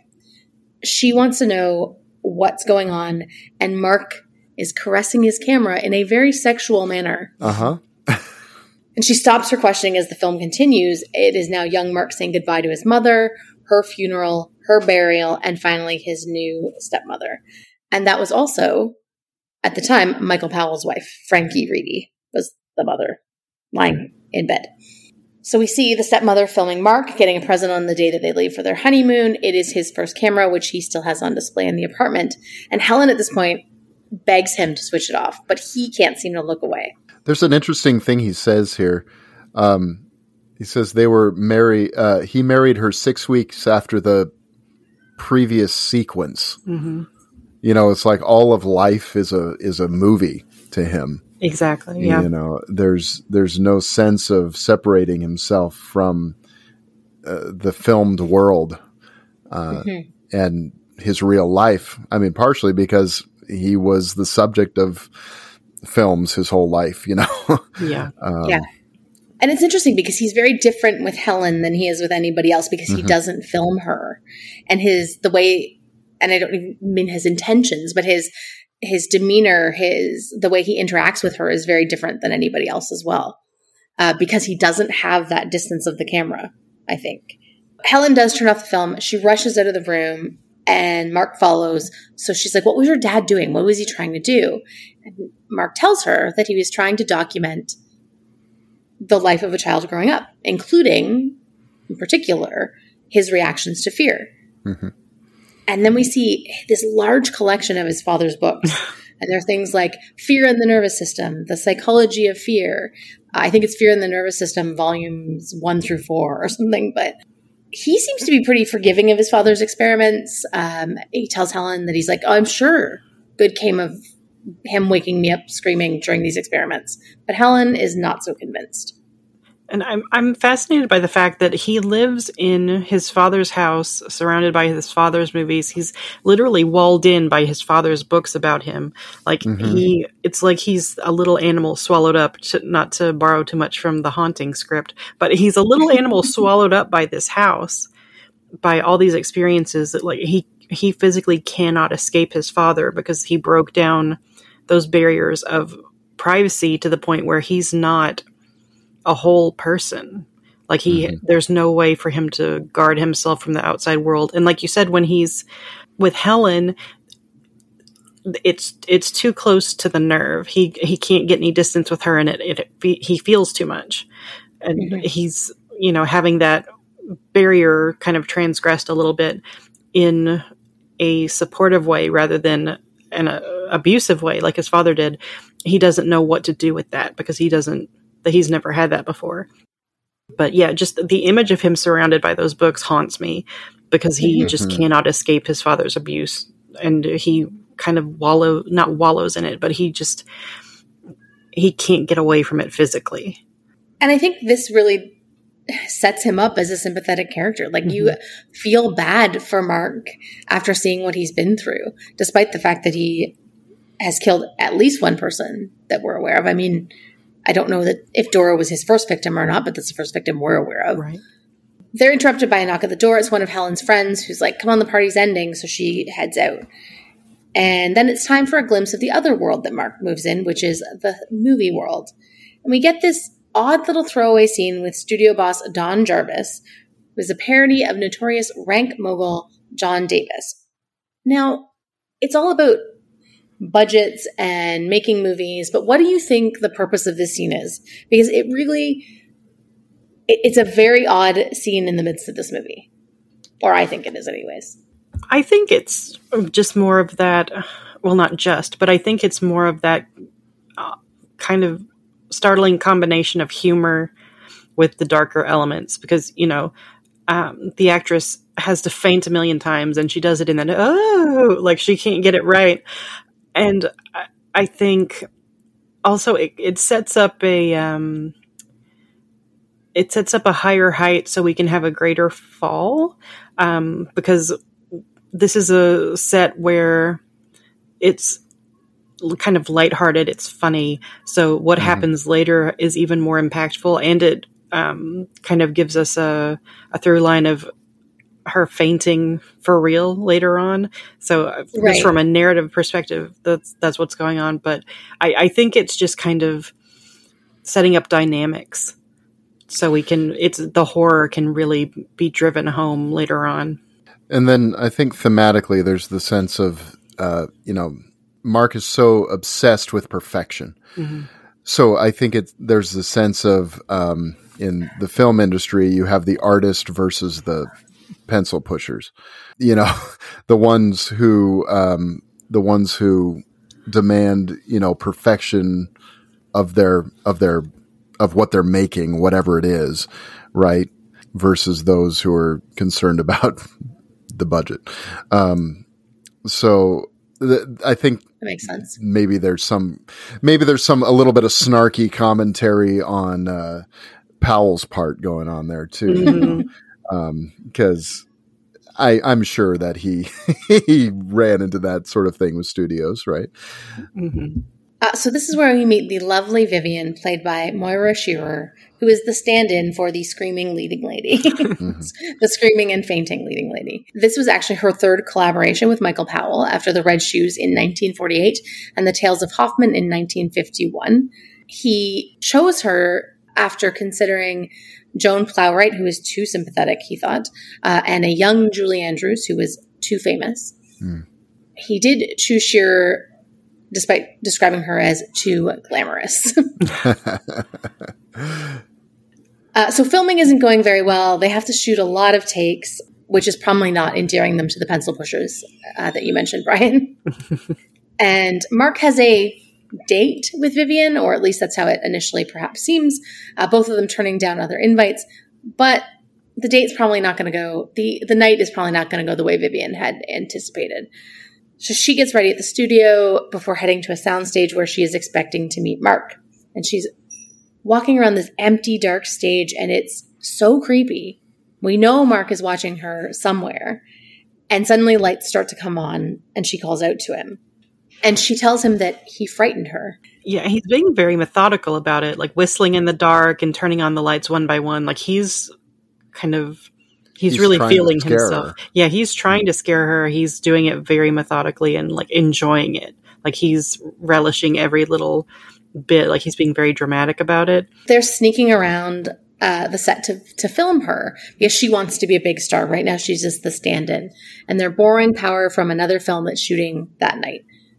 A: She wants to know what's going on, and Mark is caressing his camera in a very sexual manner.
F: Uh-huh.
A: And she stops her questioning as the film continues. It is now young Mark saying goodbye to his mother, her funeral, her burial, and finally his new stepmother. And that was also, at the time, Michael Powell's wife, Frankie Reedy, was the mother lying in bed. So we see the stepmother filming Mark getting a present on the day that they leave for their honeymoon. It is his first camera, which he still has on display in the apartment. And Helen at this point begs him to switch it off, but he can't seem to look away.
F: There's an interesting thing he says here. Um, he says they were married. Uh, he married her six weeks after the previous sequence.
E: Mm-hmm.
F: You know, it's like all of life is a is a movie to him.
E: Exactly. Yeah.
F: You know, there's there's no sense of separating himself from uh, the filmed world uh,
A: Mm-hmm.
F: and his real life. I mean, partially because he was the subject of films his whole life. You know.
E: Yeah.
F: um,
A: Yeah. And it's interesting because he's very different with Helen than he is with anybody else because he
F: Mhm.
A: doesn't film her. And his, the way, and I don't even mean his intentions, but his, his demeanor, his, the way he interacts with her is very different than anybody else as well. Uh, because he doesn't have that distance of the camera, I think. Helen does turn off the film. She rushes out of the room and Mark follows. So she's like, what was your dad doing? What was he trying to do? And Mark tells her that he was trying to document the life of a child growing up, including, in particular, his reactions to fear.
F: Mm-hmm.
A: And then we see this large collection of his father's books. And there are things like Fear in the Nervous System, The Psychology of Fear. I think it's Fear in the Nervous System, volumes one through four or something. But he seems to be pretty forgiving of his father's experiments. Um, he tells Helen that he's like, oh, I'm sure good came of him waking me up screaming during these experiments. But Helen is not so convinced.
E: And I'm I'm fascinated by the fact that he lives in his father's house, surrounded by his father's movies. He's literally walled in by his father's books about him. Like
F: Mhm.
E: he, it's like he's a little animal swallowed up. To, not to borrow too much from the Haunting script, but he's a little animal swallowed up by this house. by all these experiences that like he he physically cannot escape his father because he broke down those barriers of privacy to the point where he's not a whole person. Like he, mm-hmm. there's no way for him to guard himself from the outside world. And like you said, when he's with Helen, it's it's too close to the nerve. He he can't get any distance with her, and it, it he feels too much, and mm-hmm. he's you know having that barrier kind of transgressed a little bit in a supportive way rather than an uh, abusive way, like his father did. He doesn't know what to do with that because he doesn't that he's never had that before. But yeah, just the image of him surrounded by those books haunts me because he mm-hmm. just cannot escape his father's abuse, and he kind of wallow not wallows in it, but he just he can't get away from it physically.
A: And I think this really sets him up as a sympathetic character. Like mm-hmm. you feel bad for Mark after seeing what he's been through, despite the fact that he has killed at least one person that we're aware of. I mean, I don't know that if Dora was his first victim or not, but that's the first victim we're aware of.
E: Right.
A: They're interrupted by a knock at the door. It's one of Helen's friends who's like, come on, the party's ending. So she heads out. And then it's time for a glimpse of the other world that Mark moves in, which is the movie world. And we get this odd little throwaway scene with studio boss Don Jarvis, who is a parody of notorious rank mogul John Davis. Now, it's all about budgets and making movies, but what do you think the purpose of this scene is? Because it really, it, it's a very odd scene in the midst of this movie. Or I think it is anyways.
E: I think it's just more of that, well, not just, but I think it's more of that uh, kind of startling combination of humor with the darker elements because, you know, um, the actress has to faint a million times and she does it in that, oh, like she can't get it right. And I, I think also it, it sets up a, um, it sets up a higher height so we can have a greater fall um, because this is a set where it's kind of lighthearted. It's funny. So what mm-hmm. happens later is even more impactful. And it um, kind of gives us a, a through line of her fainting for real later on. So uh,
A: right.
E: just from a narrative perspective, that's, that's what's going on. But I, I think it's just kind of setting up dynamics so we can, it's the horror can really be driven home later on.
F: And then I think thematically, there's the sense of, uh, you know, Mark is so obsessed with perfection. Mm-hmm. So I think it, there's the sense of, um, in the film industry, you have the artist versus the pencil pushers, you know, the ones who, um, the ones who demand, you know, perfection of their, of their, of what they're making, whatever it is. Right. Versus those who are concerned about the budget. Um, so th- I think
A: that makes sense.
F: Maybe there's some, maybe there's some, a little bit of snarky commentary on, uh, Powell's part going on there too. Mm-hmm. Um, cause I, I'm sure that he, he ran into that sort of thing with studios, right?
E: Mm-hmm.
A: Uh, so this is where we meet the lovely Vivian, played by Moira Shearer, who is the stand-in for the screaming leading lady, mm-hmm. the screaming and fainting leading lady. This was actually her third collaboration with Michael Powell after The Red Shoes in nineteen forty-eight and The Tales of Hoffman in nineteen fifty-one. He chose her after considering Joan Plowright, who is too sympathetic, he thought, uh, and a young Julie Andrews, who was too famous. Mm. He did choose Shearer despite describing her as too glamorous. uh, so filming isn't going very well. They have to shoot a lot of takes, which is probably not endearing them to the pencil pushers uh, that you mentioned, Brian. And Mark has a date with Vivian, or at least that's how it initially perhaps seems, uh, both of them turning down other invites. But the date's probably not going to go, the, the night is probably not going to go the way Vivian had anticipated. So she gets ready at the studio before heading to a soundstage where she is expecting to meet Mark. And she's walking around this empty, dark stage, and it's so creepy. We know Mark is watching her somewhere. And suddenly lights start to come on, and she calls out to him. And she tells him that he frightened her.
E: Yeah, he's being very methodical about it, like whistling in the dark and turning on the lights one by one. Like he's kind of He's,
F: he's
E: really
F: trying to
E: feeling
F: scare
E: himself.
F: her.
E: Yeah, he's trying to scare her. He's doing it very methodically and like enjoying it. Like he's relishing every little bit. Like he's being very dramatic about it.
A: They're sneaking around uh, the set to, to film her because she wants to be a big star. Right now, she's just the stand-in. And they're borrowing power from another film that's shooting that night.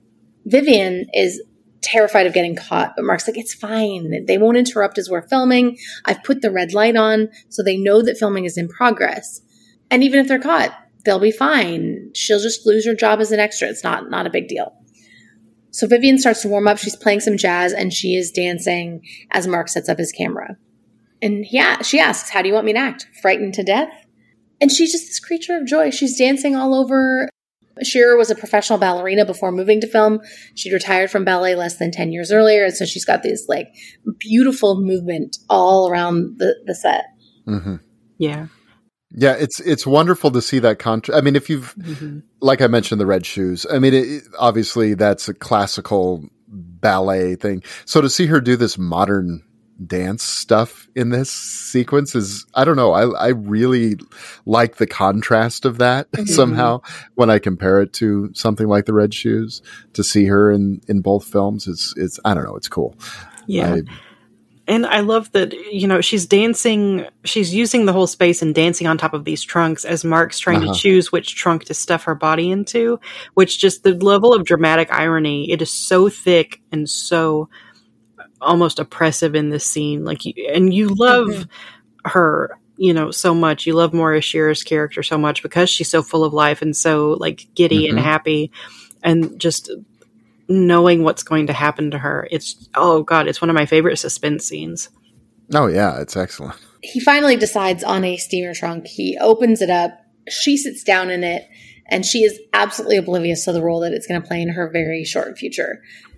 A: Vivian is terrified of getting caught, but Mark's like, it's fine. They won't interrupt as we're filming. I've put the red light on so they know that filming is in progress. And even if they're caught, they'll be fine. She'll just lose her job as an extra. It's not, not a big deal. So Vivian starts to warm up. She's playing some jazz and she is dancing as Mark sets up his camera. And yeah, she asks, how do you want me to act? Frightened to death? And she's just this creature of joy. She's dancing all over. Shearer was a professional ballerina before moving to film. She'd retired from ballet less than ten years earlier. And so she's got this like beautiful movement all around the, the set.
F: Mm-hmm.
E: Yeah.
F: Yeah, it's it's wonderful to see that contrast. I mean, if you've, mm-hmm. like I mentioned, the red shoes. I mean, it, obviously that's a classical ballet thing. So to see her do this modern dance stuff in this sequence is, I don't know, I I really like the contrast of that mm-hmm. somehow when I compare it to something like the red shoes. To see her in in both films, it's it's I don't know, it's cool.
E: Yeah.
F: I,
E: And I love that, you know, she's dancing, she's using the whole space and dancing on top of these trunks as Mark's trying uh-huh. to choose which trunk to stuff her body into, which just the level of dramatic irony, it is so thick and so almost oppressive in this scene. Like, you, and you love mm-hmm. her, you know, so much. You love Moira Shearer's character so much because she's so full of life and so like giddy mm-hmm. and happy and just knowing what's going to happen to her. It's, oh God, it's one of my favorite suspense scenes.
F: Oh yeah, it's excellent.
A: He finally decides on a steamer trunk. He opens it up. She sits down in it and she is absolutely oblivious to the role that it's going to play in her very short future.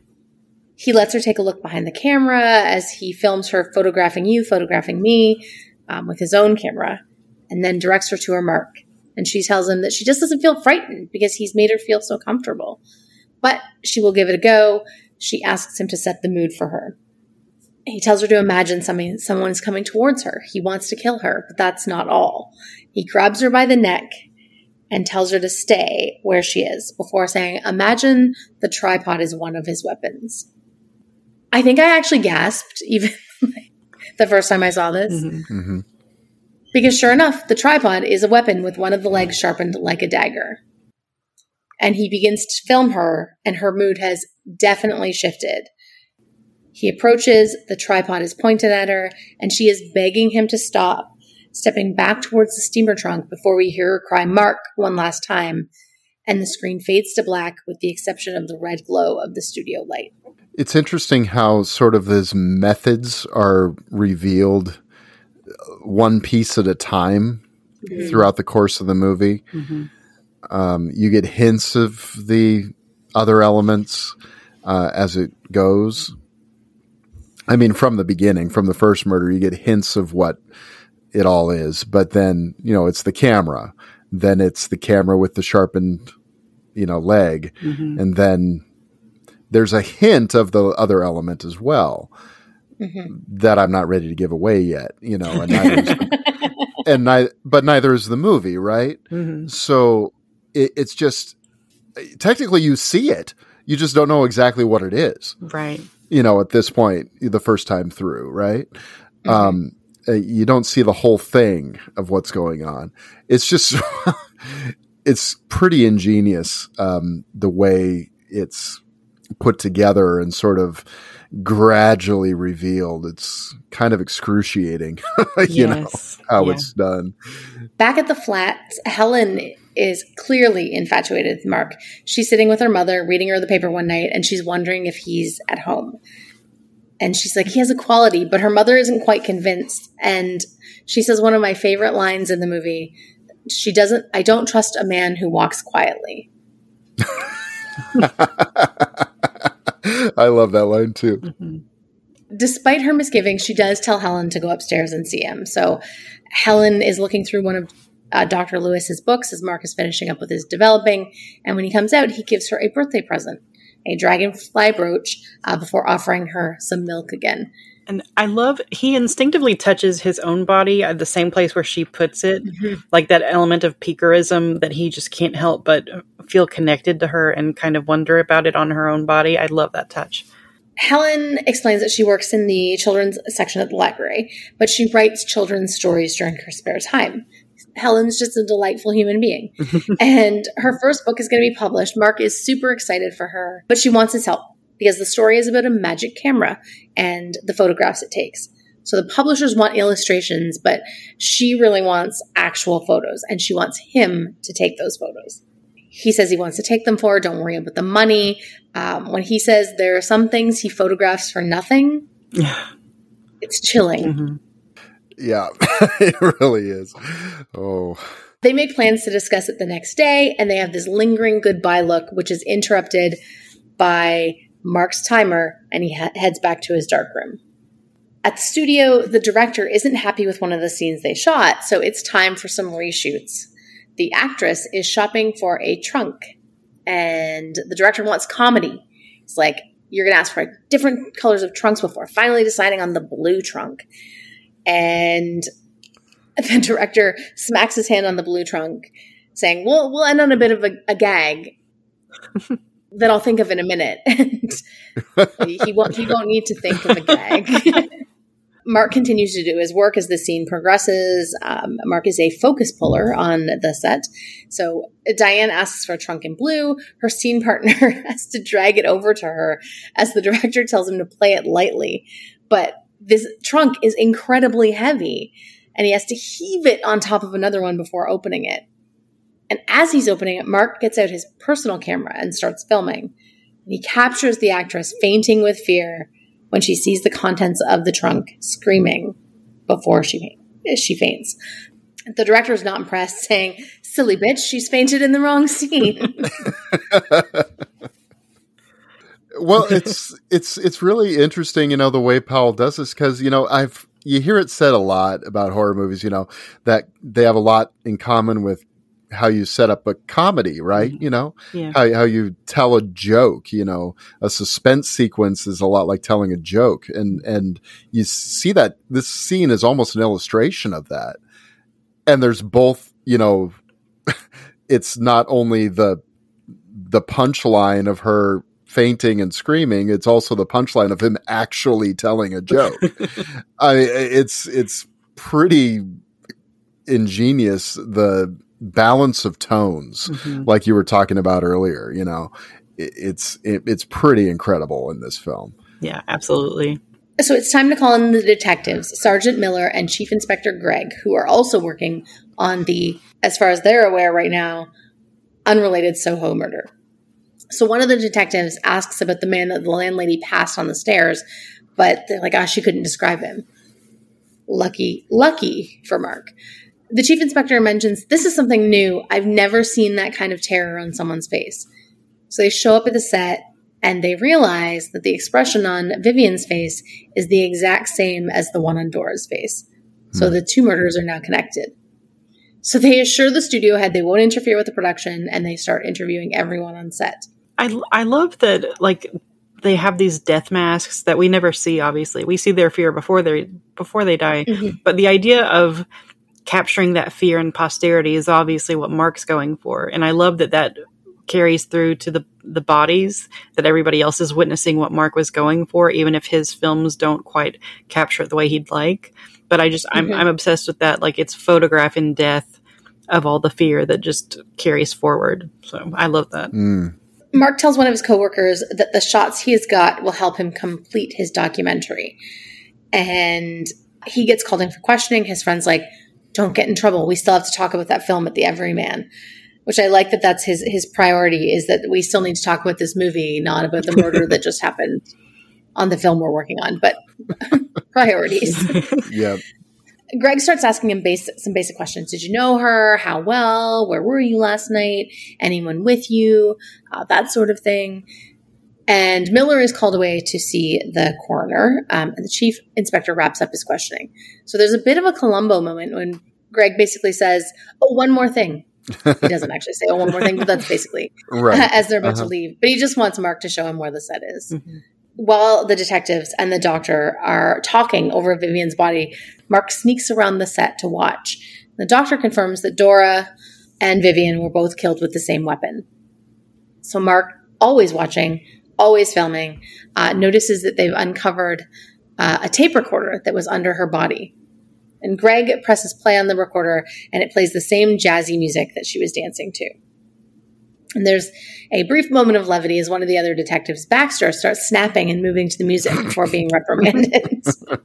A: He lets her take a look behind the camera as he films her photographing you, photographing me um, with his own camera, and then directs her to her mark. And she tells him that she just doesn't feel frightened because he's made her feel so comfortable. But she will give it a go. She asks him to set the mood for her. He tells her to imagine something, someone is coming towards her. He wants to kill her, but that's not all. He grabs her by the neck and tells her to stay where she is before saying, imagine the tripod is one of his weapons. I think I actually gasped even the first time I saw this.
E: Mm-hmm.
F: Mm-hmm.
A: Because sure enough, the tripod is a weapon with one of the legs sharpened like a dagger. And he begins to film her, and her mood has definitely shifted. He approaches, the tripod is pointed at her, and she is begging him to stop, stepping back towards the steamer trunk before we hear her cry, Mark, one last time, and the screen fades to black with the exception of the red glow of the studio light.
F: It's interesting how sort of these methods are revealed one piece at a time mm-hmm. throughout the course of the movie.
E: Mm-hmm.
F: Um, you get hints of the other elements uh, as it goes. I mean, from the beginning, from the first murder, you get hints of what it all is. But then, you know, it's the camera. Then it's the camera with the sharpened, you know, leg.
E: Mm-hmm.
F: And then there's a hint of the other element as well
A: mm-hmm.
F: that I'm not ready to give away yet, you know, and neither is the, and neither, but neither is the movie, right?
E: Mm-hmm.
F: So it, it's just, technically you see it. You just don't know exactly what it is.
E: Right.
F: You know, at this point, the first time through, right?
A: Mm-hmm.
F: Um, you don't see the whole thing of what's going on. It's just, it's pretty ingenious, um, the way it's put together and sort of gradually revealed. It's kind of excruciating, you
E: yes.
F: know, how
E: yeah.
F: it's done.
A: Back at the flat, Helen is clearly infatuated with Mark. She's sitting with her mother, reading her the paper one night, and she's wondering if he's at home. And she's like, he has a quality, but her mother isn't quite convinced. And she says one of my favorite lines in the movie. She doesn't, I don't trust a man who walks quietly.
F: I love that line too.
E: Mm-hmm.
A: Despite her misgivings, she does tell Helen to go upstairs and see him. So Helen is looking through one of uh, Doctor Lewis's books as Mark is finishing up with his developing. And when he comes out, he gives her a birthday present. a dragonfly brooch uh, before offering her some milk again.
E: And I love, he instinctively touches his own body at the same place where she puts it. Mm-hmm. Like that element of piquerism that he just can't help but feel connected to her and kind of wonder about it on her own body. I love that touch.
A: Helen explains that she works in the children's section at the library, but she writes children's stories during her spare time. Helen's just a delightful human being. And her first book is going to be published. Mark is super excited for her, but she wants his help because the story is about a magic camera and the photographs it takes. So the publishers want illustrations, but she really wants actual photos, and she wants him to take those photos. He says he wants to take them for her. Don't worry about the money. Um, when he says there are some things he photographs for nothing, it's chilling.
F: Mm-hmm. Yeah, it really is. Oh.
A: They make plans to discuss it the next day, and they have this lingering goodbye look, which is interrupted by Mark's timer, and he ha- heads back to his dark room. At the studio, the director isn't happy with one of the scenes they shot, so it's time for some reshoots. The actress is shopping for a trunk, and the director wants comedy. It's like, you're going to ask for different colors of trunks before finally deciding on the blue trunk. And the director smacks his hand on the blue trunk, saying, well, we'll end on a bit of a, a gag that I'll think of in a minute. And he won't, he won't need to think of a gag. Mark continues to do his work as the scene progresses. Um, Mark is a focus puller on the set. So Diane asks for a trunk in blue. Her scene partner has to drag it over to her as the director tells him to play it lightly. But this trunk is incredibly heavy, and he has to heave it on top of another one before opening it. And as he's opening it, Mark gets out his personal camera and starts filming. And he captures the actress fainting with fear when she sees the contents of the trunk, screaming before she she faints. The director is not impressed, saying, silly bitch, she's fainted in the wrong scene.
F: Well, it's it's it's really interesting, you know, the way Powell does this, because, you know, I've you hear it said a lot about horror movies, you know, that they have a lot in common with how you set up a comedy, right? You know,
E: yeah.
F: how how you tell a joke, you know, a suspense sequence is a lot like telling a joke. And, and you see that this scene is almost an illustration of that. And there's both, you know, it's not only the, the punchline of her fainting and screaming, it's also the punchline of him actually telling a joke. I mean, it's, it's pretty ingenious, the balance of tones, mm-hmm. like you were talking about earlier. You know, it, it's it, it's pretty incredible in this film.
E: Yeah, absolutely.
A: So it's time to call in the detectives, Sergeant Miller and Chief Inspector Gregg, who are also working on the, as far as they're aware right now, unrelated Soho murder. So one of the detectives asks about the man that the landlady passed on the stairs, but they're like, ah, she couldn't describe him. Lucky, lucky for Mark. The chief inspector mentions, this is something new. I've never seen that kind of terror on someone's face. So they show up at the set, and they realize that the expression on Vivian's face is the exact same as the one on Dora's face. So hmm. the two murders are now connected. So they assure the studio head they won't interfere with the production, and they start interviewing everyone on set.
E: I, I love that, like, they have these death masks that we never see, obviously. We see their fear before they before they die. Mm-hmm. But the idea of capturing that fear in posterity is obviously what Mark's going for. And I love that that carries through to the, the bodies, that everybody else is witnessing what Mark was going for, even if his films don't quite capture it the way he'd like. But I just, mm-hmm. I'm, I'm obsessed with that. Like, it's photographing death of all the fear that just carries forward. So I love that.
F: Mm.
A: Mark tells one of his coworkers that the shots he has got will help him complete his documentary. And he gets called in for questioning. His friend's like, don't get in trouble. We still have to talk about that film at the Everyman, which I like that that's his, his priority, is that we still need to talk about this movie, not about the murder that just happened on the film we're working on, but priorities.
F: Yeah.
A: Greg starts asking him basic, some basic questions. Did you know her? How well? Where were you last night? Anyone with you? Uh, that sort of thing. And Miller is called away to see the coroner, um, and the chief inspector wraps up his questioning. So there's a bit of a Columbo moment when Greg basically says, oh, one more thing. He doesn't actually say, oh, one more thing, but that's basically
F: Right.
A: as they're about
F: Uh-huh.
A: to leave. But he just wants Mark to show him where the set is.
E: Mhm.
A: While the detectives and the doctor are talking over Vivian's body, Mark sneaks around the set to watch. The doctor confirms that Dora and Vivian were both killed with the same weapon. So Mark, always watching, always filming, uh, notices that they've uncovered uh, a tape recorder that was under her body. And Greg presses play on the recorder, and it plays the same jazzy music that she was dancing to. And there's a brief moment of levity as one of the other detectives, Baxter, starts snapping and moving to the music before being reprimanded.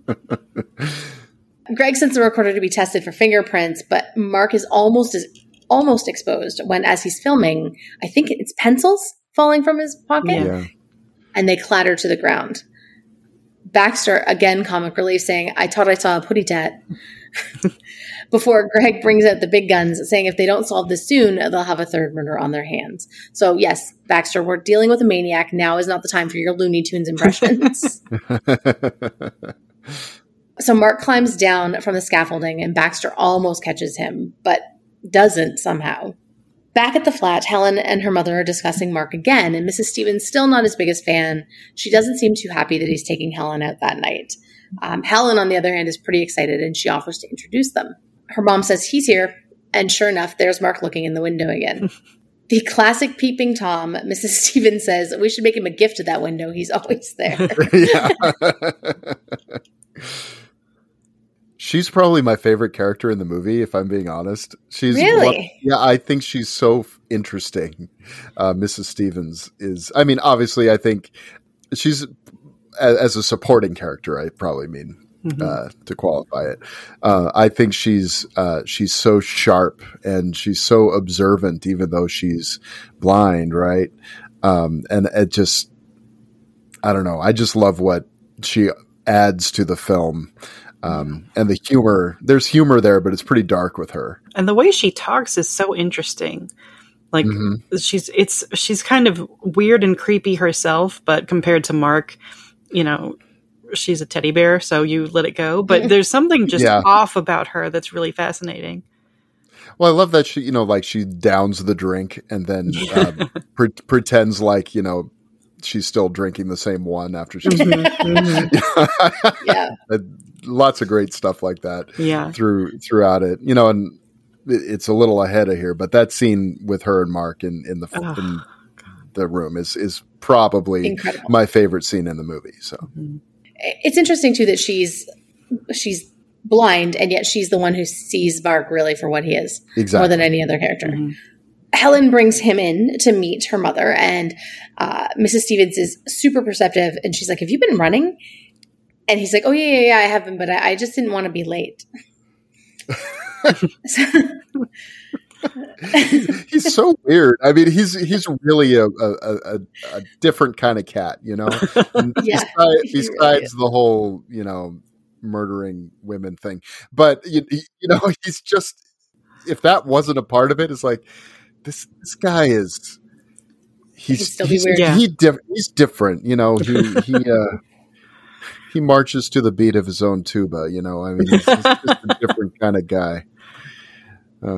A: Greg sends the recorder to be tested for fingerprints, but Mark is almost as almost exposed when, as he's filming, I think it's pencils falling from his pocket,
F: Yeah.
A: and they clatter to the ground. Baxter, again, comic relief, saying, I thought I saw a putty tat. Before Greg brings out the big guns, saying if they don't solve this soon, they'll have a third murder on their hands. So, yes, Baxter, we're dealing with a maniac. Now is not the time for your Looney Tunes impressions. So Mark climbs down from the scaffolding, and Baxter almost catches him, but doesn't somehow. Back at the flat, Helen and her mother are discussing Mark again, and Missus Stevens still not his biggest fan. She doesn't seem too happy that he's taking Helen out that night. Um, Helen, on the other hand, is pretty excited, and she offers to introduce them. Her mom says he's here, and sure enough, there's Mark looking in the window again. The classic peeping Tom, Missus Stevens says, we should make him a gift of that window. He's always there.
F: Yeah. She's probably my favorite character in the movie, if I'm being honest. She's
A: Really?
F: one- yeah, I think she's so f- interesting. Uh, Missus Stevens is, I mean, obviously, I think she's, as, as a supporting character, I probably mean,
E: Mhm.
F: uh, to qualify it. Uh, I think she's, uh, she's so sharp and she's so observant, even though she's blind, right? Um, and it just, I don't know. I just love what she adds to the film. Um, and the humor, there's humor there, but it's pretty dark with her.
E: And the way she talks is so interesting. Like
F: Mhm.
E: she's it's she's kind of weird and creepy herself, but compared to Mark, you know, she's a teddy bear, so you let it go. But there's something just
F: Yeah.
E: off about her that's really fascinating.
F: Well, I love that she, you know, like she downs the drink and then um, pre- pretends like, you know, she's still drinking the same one after she's.
A: Yeah.
F: Lots of great stuff like that.
E: Yeah.
F: Through throughout it, you know, and it- it's a little ahead of here, but that scene with her and Mark in in the
E: Oh,
F: in the room is is probably
A: Incredible.
F: my favorite scene in the movie. So
A: It's interesting too that she's she's blind, and yet she's the one who sees Mark really for what he is,
F: exactly.
A: more than any other character.
E: Mhm.
A: Helen brings him in to meet her mother, and uh, Missus Stevens is super perceptive, and she's like, "Have you been running?" And he's like, "Oh yeah, yeah, yeah, I have been, but I, I just didn't want to be late." So-
F: He's so weird. I mean, he's he's really a a, a, a different kind of cat, you know.
A: Yeah,
F: Besides,
A: he really
F: besides the whole, you know, murdering women thing, but you, you know, he's just, if that wasn't a part of it, it's like this this guy is
A: He'd
F: he's
A: still be
F: he's,
A: weird.
E: Yeah.
F: he diff, he's different, you know. He he uh, he marches to the beat of his own tuba, you know. I mean, he's, he's just a different kind of guy. Uh,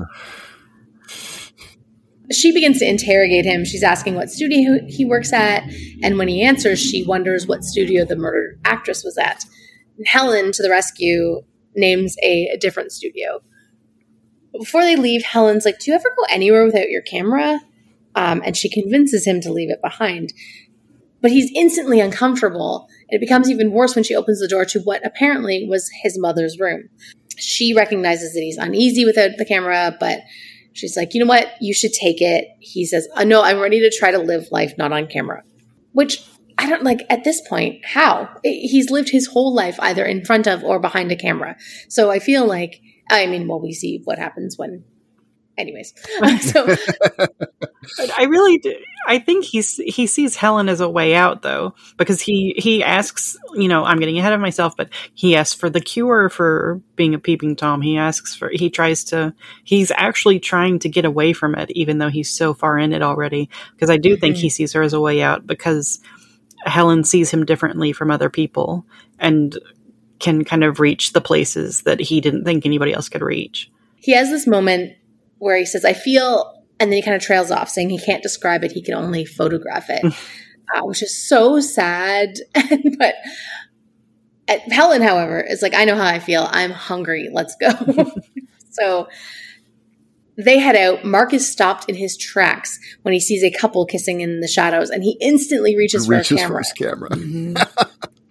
A: She begins to interrogate him. She's asking what studio he works at, and when he answers, she wonders what studio the murdered actress was at. And Helen, to the rescue, names a, a different studio. But before they leave, Helen's like, "Do you ever go anywhere without your camera?" Um, and she convinces him to leave it behind. But he's instantly uncomfortable. It becomes even worse when she opens the door to what apparently was his mother's room. She recognizes that he's uneasy without the camera, but she's like, "You know what? You should take it." He says, "Oh, no, I'm ready to try to live life not on camera." Which, I don't like, at this point, how? He's lived his whole life either in front of or behind a camera. So I feel like, I mean, well, we see what happens when, anyways. So
E: But I really do. I think he's he sees Helen as a way out, though, because he he asks, you know, I'm getting ahead of myself, but he asks for the cure for being a peeping Tom. He asks for, he tries to, he's actually trying to get away from it, even though he's so far in it already. Because I do think he sees her as a way out, because Helen sees him differently from other people and can kind of reach the places that he didn't think anybody else could reach.
A: he has this moment where he says, I feel, and then he kind of trails off saying he can't describe it. He can only photograph it, uh, which is so sad. But uh, Helen, however, is like, I know how I feel. I'm hungry. Let's go. So they head out. Mark is stopped in his tracks when he sees a couple kissing in the shadows, and he instantly reaches,
F: reaches
A: for a camera.
F: For his camera.
E: Mm-hmm.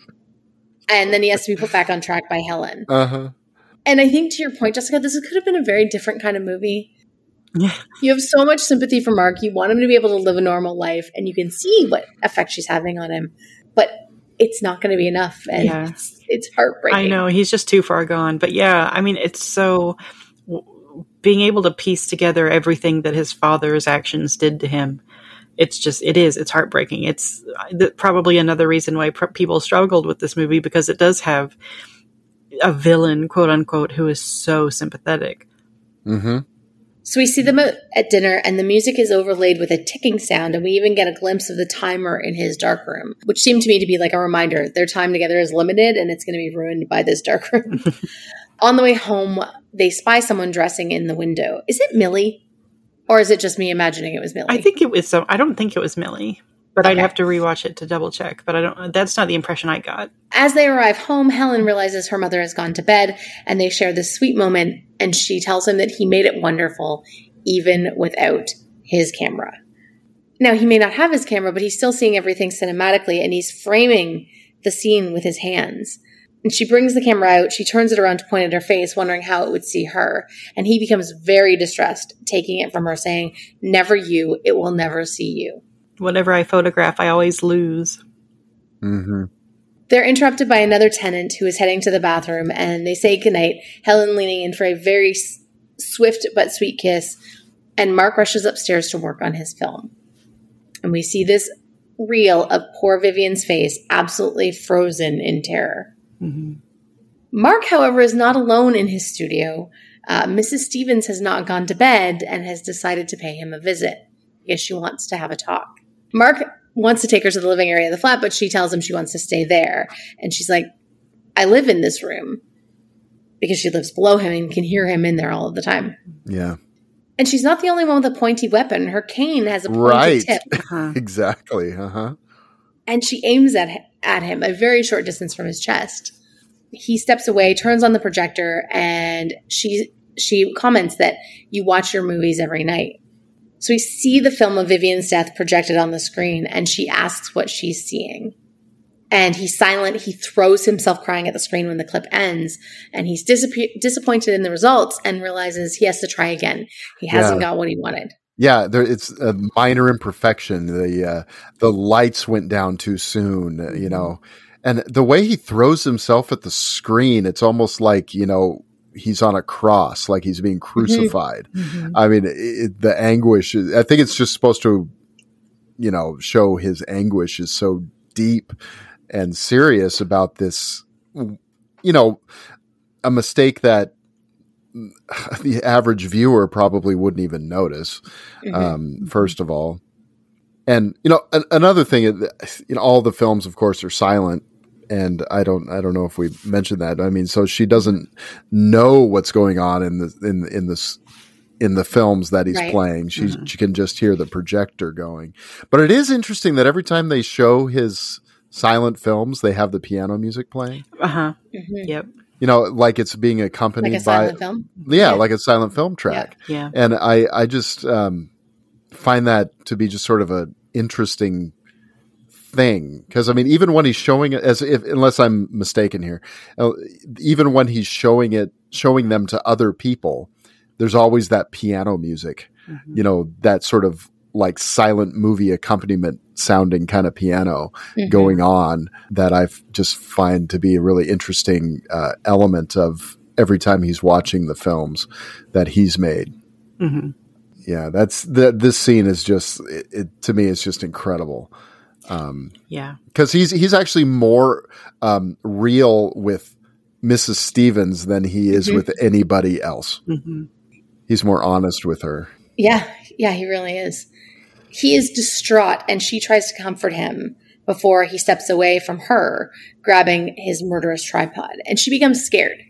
A: And then he has to be put back on track by Helen.
F: Uh-huh.
A: And I think to your point, Jessica, this could have been a very different kind of movie.
E: Yeah.
A: You have so much sympathy for Mark. You want him to be able to live a normal life, and you can see what effect she's having on him. But it's not going to be enough. And
E: Yeah.
A: it's, it's heartbreaking.
E: I know. He's just too far gone. But yeah, I mean, it's so... being able to piece together everything that his father's actions did to him, it's just, it is, it's heartbreaking. It's th- probably another reason why pr- people struggled with this movie, because it does have a villain, quote unquote, who is so sympathetic.
F: Mm-hmm.
A: So we see them at, at dinner, and the music is overlaid with a ticking sound, and we even get a glimpse of the timer in his dark room, which seemed to me to be like a reminder. Their time together is limited, and it's going to be ruined by this dark room. On the way home, they spy someone dressing in the window. Is it Millie? Or is it just me imagining it was Millie?
E: I think it was, so I don't think it was Millie, but
A: Okay.
E: I'd have to rewatch it to double check, but I don't, that's not the impression I got.
A: As they arrive home, Helen realizes her mother has gone to bed, and they share this sweet moment, and she tells him that he made it wonderful, even without his camera. Now, he may not have his camera, but he's still seeing everything cinematically, and he's framing the scene with his hands. And she brings the camera out, she turns it around to point at her face, wondering how it would see her. And he becomes very distressed, taking it from her, saying, never you, it will never see you.
E: Whatever I photograph, I always lose.
F: Mm-hmm.
A: They're interrupted by another tenant who is heading to the bathroom, and they say goodnight, Helen leaning in for a very s- swift but sweet kiss, and Mark rushes upstairs to work on his film. And we see this reel of poor Vivian's face absolutely frozen in terror.
E: Mm-hmm.
A: Mark, however, is not alone in his studio. Uh, Missus Stevens has not gone to bed and has decided to pay him a visit because she wants to have a talk. Mark wants to take her to the living area of the flat, but she tells him she wants to stay there. And she's like, I live in this room, because she lives below him and can hear him in there all of the time.
F: Yeah.
A: And she's not the only one with a pointy weapon. Her cane has a pointed
F: Right.
A: tip.
E: Uh-huh.
F: Exactly. Uh-huh.
A: And she aims at, at him a very short distance from his chest. He steps away, turns on the projector, and she she comments that you watch your movies every night. So we see the film of Vivian's death projected on the screen, and she asks what she's seeing. And he's silent. He throws himself crying at the screen when the clip ends, and he's disapp- disappointed in the results and realizes he has to try again. He hasn't
F: Yeah.
A: got what he wanted.
F: Yeah, there, it's a minor imperfection. The uh, the lights went down too soon, uh, you know, and the way he throws himself at the screen, it's almost like, you know, he's on a cross, like he's being crucified.
E: Mm-hmm.
F: I mean, it, the anguish. is- I think it's just supposed to, you know, show his anguish is so deep and serious about this. You know, a mistake that the average viewer probably wouldn't even notice.
A: Mm-hmm.
F: Um, first of all, and you know, an, another thing, you know, all the films, of course, are silent, and I don't, I don't know if we mentioned that. I mean, so she doesn't know what's going on in the in in this in the films that he's
A: Right.
F: playing. She
E: Mhm.
F: she can just hear the projector going. But it is interesting that every time they show his silent films, they have the piano music playing.
E: Uh-huh.
A: Mhm.
E: Yep.
F: You know, like it's being accompanied
A: Like a
F: by
A: silent film.
F: yeah,
A: Yeah.
F: like a silent film track.
E: Yeah.
F: And I, I just um, find that to be just sort of an interesting thing. Because, I mean, even when he's showing it, as if, unless I'm mistaken here, uh, even when he's showing it, showing them to other people, there's always that piano music,
E: Mhm.
F: you know, that sort of like silent movie accompaniment sounding kind of piano
A: Mhm.
F: going on that I just find to be a really interesting uh, element of every time he's watching the films that he's made.
E: Mm-hmm.
F: Yeah, that's the, this scene is just, it, it, to me, it's just incredible. Um,
E: Yeah.
F: cause he's, he's actually more, um, real with Missus Stevens than he is
A: Mhm.
F: with anybody else.
E: Mm-hmm.
F: He's more honest with her.
A: Yeah, yeah, he really is. He is distraught, and she tries to comfort him before he steps away from her, grabbing his murderous tripod. And she becomes scared.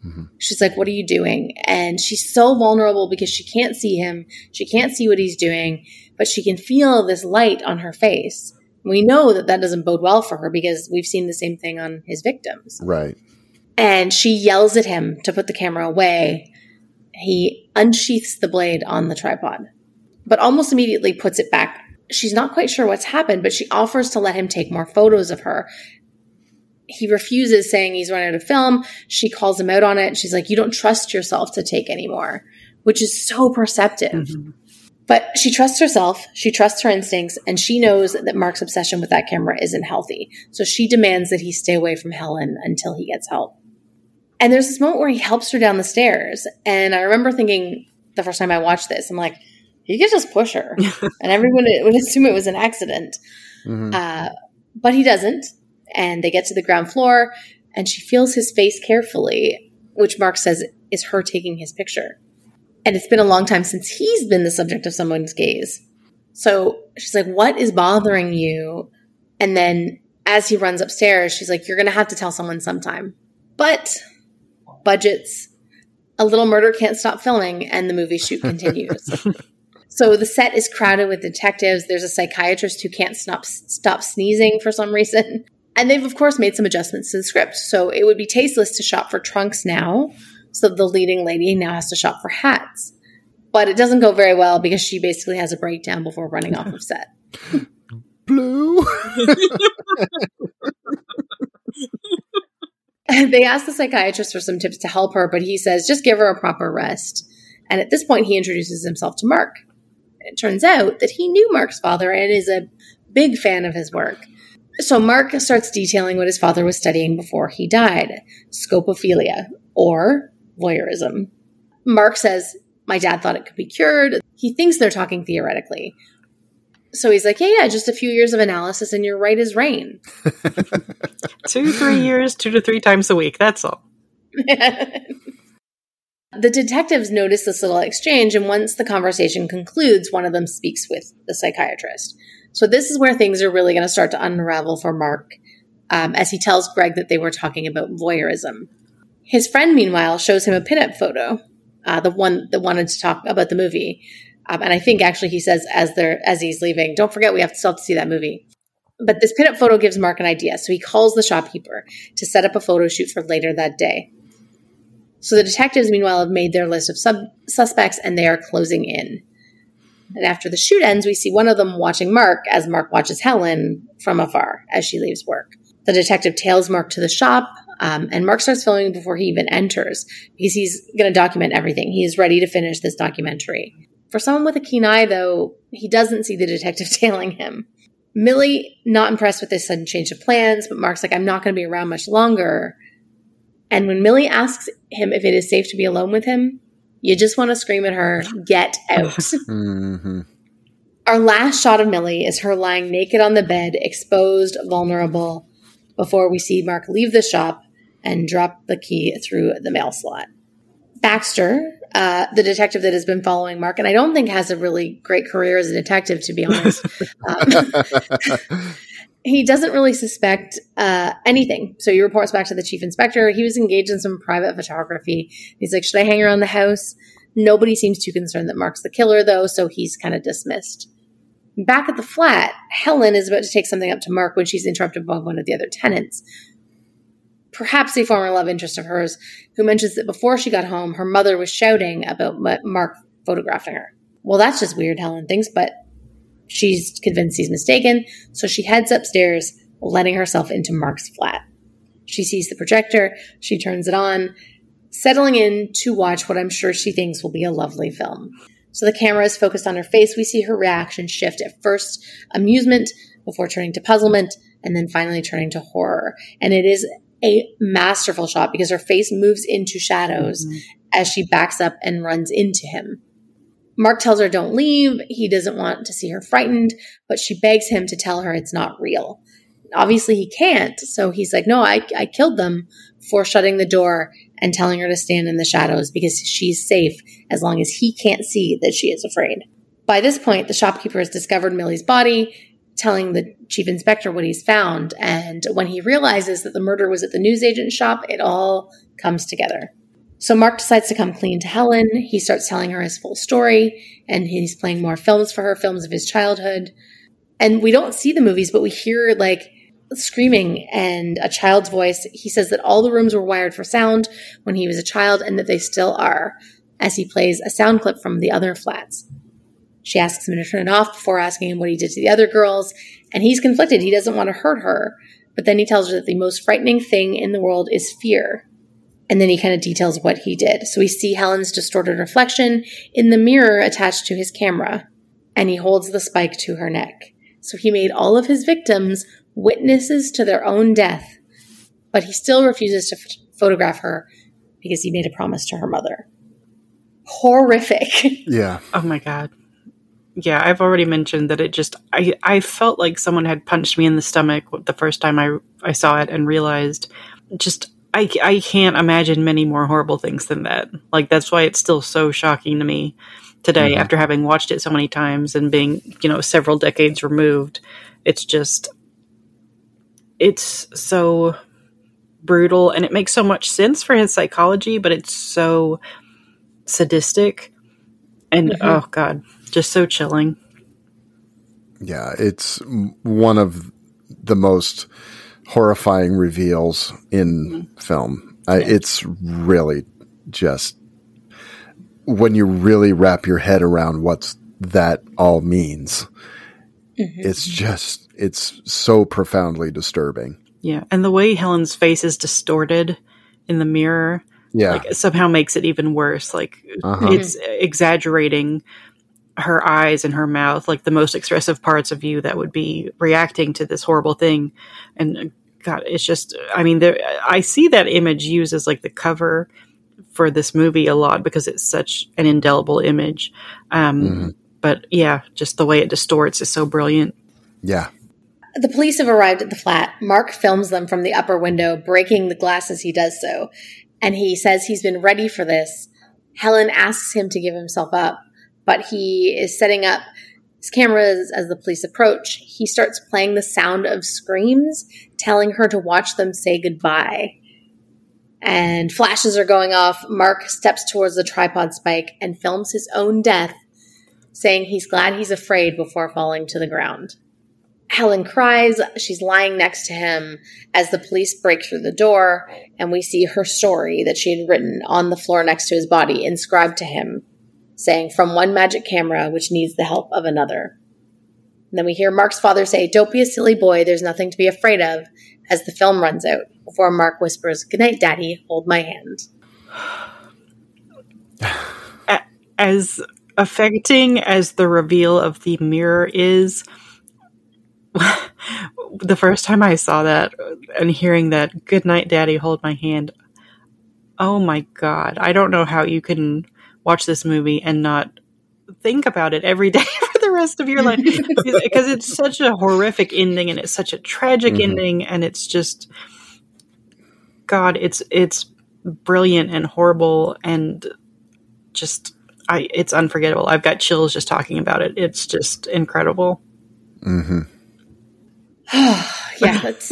F: Mm-hmm.
A: She's like, what are you doing? And she's so vulnerable because she can't see him. She can't see what he's doing, but she can feel this light on her face. We know that that doesn't bode well for her because we've seen the same thing on his victims.
F: Right.
A: And she yells at him to put the camera away. He unsheaths the blade on the tripod, but almost immediately puts it back. She's not quite sure what's happened, but she offers to let him take more photos of her. He refuses, saying he's run out of film. She calls him out on it. She's like, you don't trust yourself to take anymore, which is so perceptive. Mm-hmm. But she trusts herself. She trusts her instincts, and she knows that Mark's obsession with that camera isn't healthy. So she demands that he stay away from Helen until he gets help. And there's this moment where he helps her down the stairs. And I remember thinking the first time I watched this, I'm like, he could just push her. And everyone would assume it was an accident. Mm-hmm. Uh, but he doesn't. And they get to the ground floor, and she feels his face carefully, which Mark says is her taking his picture. And it's been a long time since he's been the subject of someone's gaze. So she's like, what is bothering you? And then as he runs upstairs, she's like, you're going to have to tell someone sometime. But budgets, A Little Murder can't stop filming, and the movie shoot continues. So the set is crowded with detectives. There's a psychiatrist who can't stop, stop sneezing for some reason. And they've, of course, made some adjustments to the script. So it would be tasteless to shop for trunks now. So the leading lady now has to shop for hats. But it doesn't go very well because she basically has a breakdown before running off of set.
F: Blue.
A: They ask the psychiatrist for some tips to help her, but he says, just give her a proper rest. And at this point, he introduces himself to Mark. It turns out that he knew Mark's father and is a big fan of his work. So Mark starts detailing what his father was studying before he died, scopophilia, or voyeurism. Mark says, my dad thought it could be cured. He thinks they're talking theoretically. So he's like, yeah, yeah, just a few years of analysis and you're right as rain.
E: two, three years, two to three times a week. That's all.
A: The detectives notice this little exchange, and once the conversation concludes, one of them speaks with the psychiatrist. So this is where things are really going to start to unravel for Mark, um, as he tells Greg that they were talking about voyeurism. His friend, meanwhile, shows him a pinup photo, uh, the one that wanted to talk about the movie. Um, and I think actually he says as they're as he's leaving, don't forget we have to still have to see that movie. But this pinup photo gives Mark an idea. So he calls the shopkeeper to set up a photo shoot for later that day. So the detectives, meanwhile, have made their list of sub- suspects, and they are closing in. And after the shoot ends, we see one of them watching Mark as Mark watches Helen from afar as she leaves work. The detective tails Mark to the shop, um, and Mark starts filming before he even enters because he's going to document everything. He is ready to finish this documentary. For someone with a keen eye, though, he doesn't see the detective tailing him. Millie, not impressed with this sudden change of plans, but Mark's like, I'm not going to be around much longer. And when Millie asks him if it is safe to be alone with him, you just want to scream at her, get out.
F: Mm-hmm.
A: Our last shot of Millie is her lying naked on the bed, exposed, vulnerable, before we see Mark leave the shop and drop the key through the mail slot. Baxter, uh, the detective that has been following Mark, and I don't think has a really great career as a detective, to be honest. um, he doesn't really suspect uh, anything. So he reports back to the chief inspector. He was engaged in some private photography. He's like, should I hang around the house? Nobody seems too concerned that Mark's the killer, though, so he's kind of dismissed. Back at the flat, Helen is about to take something up to Mark when she's interrupted by one of the other tenants. Perhaps a former love interest of hers, who mentions that before she got home, her mother was shouting about Mark photographing her. Well, that's just weird, Helen thinks, but she's convinced he's mistaken, so she heads upstairs, letting herself into Mark's flat. She sees the projector, she turns it on, settling in to watch what I'm sure she thinks will be a lovely film. So the camera is focused on her face. We see her reaction shift at first amusement, before turning to puzzlement, and then finally turning to horror. And it is a masterful shot because her face moves into shadows mm-hmm. as she backs up and runs into him. Mark tells her don't leave. He doesn't want to see her frightened, but she begs him to tell her it's not real. Obviously he can't, so he's like, no, I, I killed them, for shutting the door and telling her to stand in the shadows because she's safe as long as he can't see that she is afraid. By this point, the shopkeeper has discovered Millie's body, telling the chief inspector what he's found, and when he realizes that the murder was at the newsagent shop, it all comes together. So Mark decides to come clean to Helen. He starts telling her his full story, and he's playing more films for her, films of his childhood. And we don't see the movies, but we hear like screaming and a child's voice. He says that all the rooms were wired for sound when he was a child and that they still are, as he plays a sound clip from the other flats. She asks him to turn it off before asking him what he did to the other girls, and he's conflicted. He doesn't want to hurt her, but then he tells her that the most frightening thing in the world is fear. And then he kind of details what he did. So we see Helen's distorted reflection in the mirror attached to his camera, and he holds the spike to her neck. So he made all of his victims witnesses to their own death, but he still refuses to f- photograph her because he made a promise to her mother. Horrific.
F: Yeah.
E: Oh my God. Yeah, I've already mentioned that it just, I, I felt like someone had punched me in the stomach the first time I, I saw it and realized just, I, I can't imagine many more horrible things than that. Like, that's why it's still so shocking to me today, mm-hmm. after having watched it so many times and being, you know, several decades removed. It's just, it's so brutal, and it makes so much sense for his psychology, but it's so sadistic and, mm-hmm. oh God, just so chilling.
F: Yeah, it's one of the most horrifying reveals in mm-hmm. film. I, it's really just, when you really wrap your head around what that all means, mm-hmm. it's just, it's so profoundly disturbing.
E: Yeah, and the way Helen's face is distorted in the mirror, yeah, like, somehow makes it even worse. Like, uh-huh. it's exaggerating her eyes and her mouth, like the most expressive parts of you that would be reacting to this horrible thing. And God, it's just, I mean, there, I see that image used as like the cover for this movie a lot because it's such an indelible image. Um, mm-hmm. But yeah, just the way it distorts is so brilliant.
F: Yeah.
A: The police have arrived at the flat. Mark films them from the upper window, breaking the glass as he does so. And he says he's been ready for this. Helen asks him to give himself up, but he is setting up his cameras as the police approach. He starts playing the sound of screams, telling her to watch them say goodbye. And flashes are going off. Mark steps towards the tripod spike and films his own death, saying he's glad he's afraid before falling to the ground. Helen cries. She's lying next to him as the police break through the door, and we see her story that she had written on the floor next to his body, inscribed to him, saying, "From one magic camera, which needs the help of another." And then we hear Mark's father say, "Don't be a silly boy, there's nothing to be afraid of," as the film runs out, before Mark whispers, "Good night, Daddy, hold my hand."
E: As affecting as the reveal of the mirror is, the first time I saw that and hearing that, "Good night, Daddy, hold my hand," oh my God, I don't know how you can watch this movie and not think about it every day for the rest of your life, because it's such a horrific ending and it's such a tragic mm-hmm. ending, and it's just, God, it's it's brilliant and horrible and just, I it's unforgettable. I've got chills just talking about it. It's just incredible.
F: Mm-hmm.
A: Yeah, that's.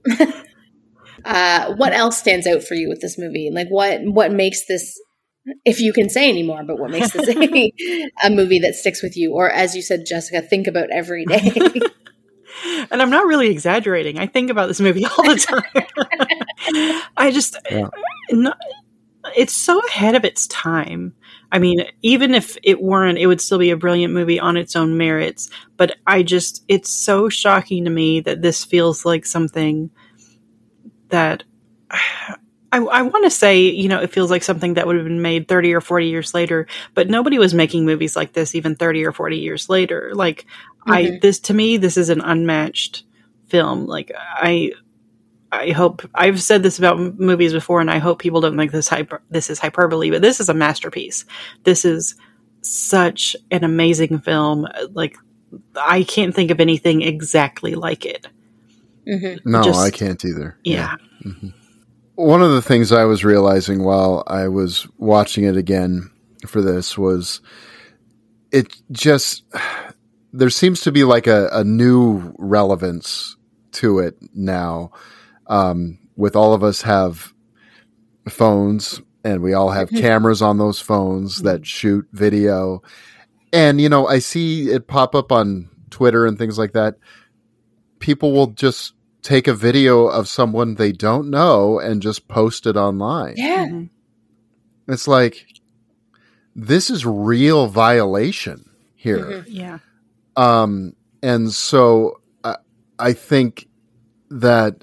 A: uh, what else stands out for you with this movie? Like, what what makes this, if you can say anymore, but what makes this a, a movie that sticks with you, or, as you said, Jessica, think about every day?
E: And I'm not really exaggerating. I think about this movie all the time. I just, yeah. not, it's so ahead of its time. I mean, even if it weren't, it would still be a brilliant movie on its own merits. But I just, it's so shocking to me that this feels like something that, I, I want to say, you know, it feels like something that would have been made thirty or forty years later, but nobody was making movies like this even thirty or forty years later. Like, mm-hmm. I, this, to me, this is an unmatched film. Like, I, I hope, I've said this about m- movies before, and I hope people don't think this hyper, this is hyperbole, but this is a masterpiece. This is such an amazing film. Like, I can't think of anything exactly like it.
F: Mm-hmm. No, Just, I can't either.
E: Yeah.
F: yeah. Mm-hmm. One of the things I was realizing while I was watching it again for this was it just, there seems to be like a, a new relevance to it now. Um, with all of us have phones and we all have cameras on those phones that shoot video. And, you know, I see it pop up on Twitter and things like that. People will just take a video of someone they don't know and just post it online.
A: Yeah.
E: Mm-hmm.
F: It's like, this is real violation here.
A: Mm-hmm.
E: Yeah.
F: Um, and so I, I think that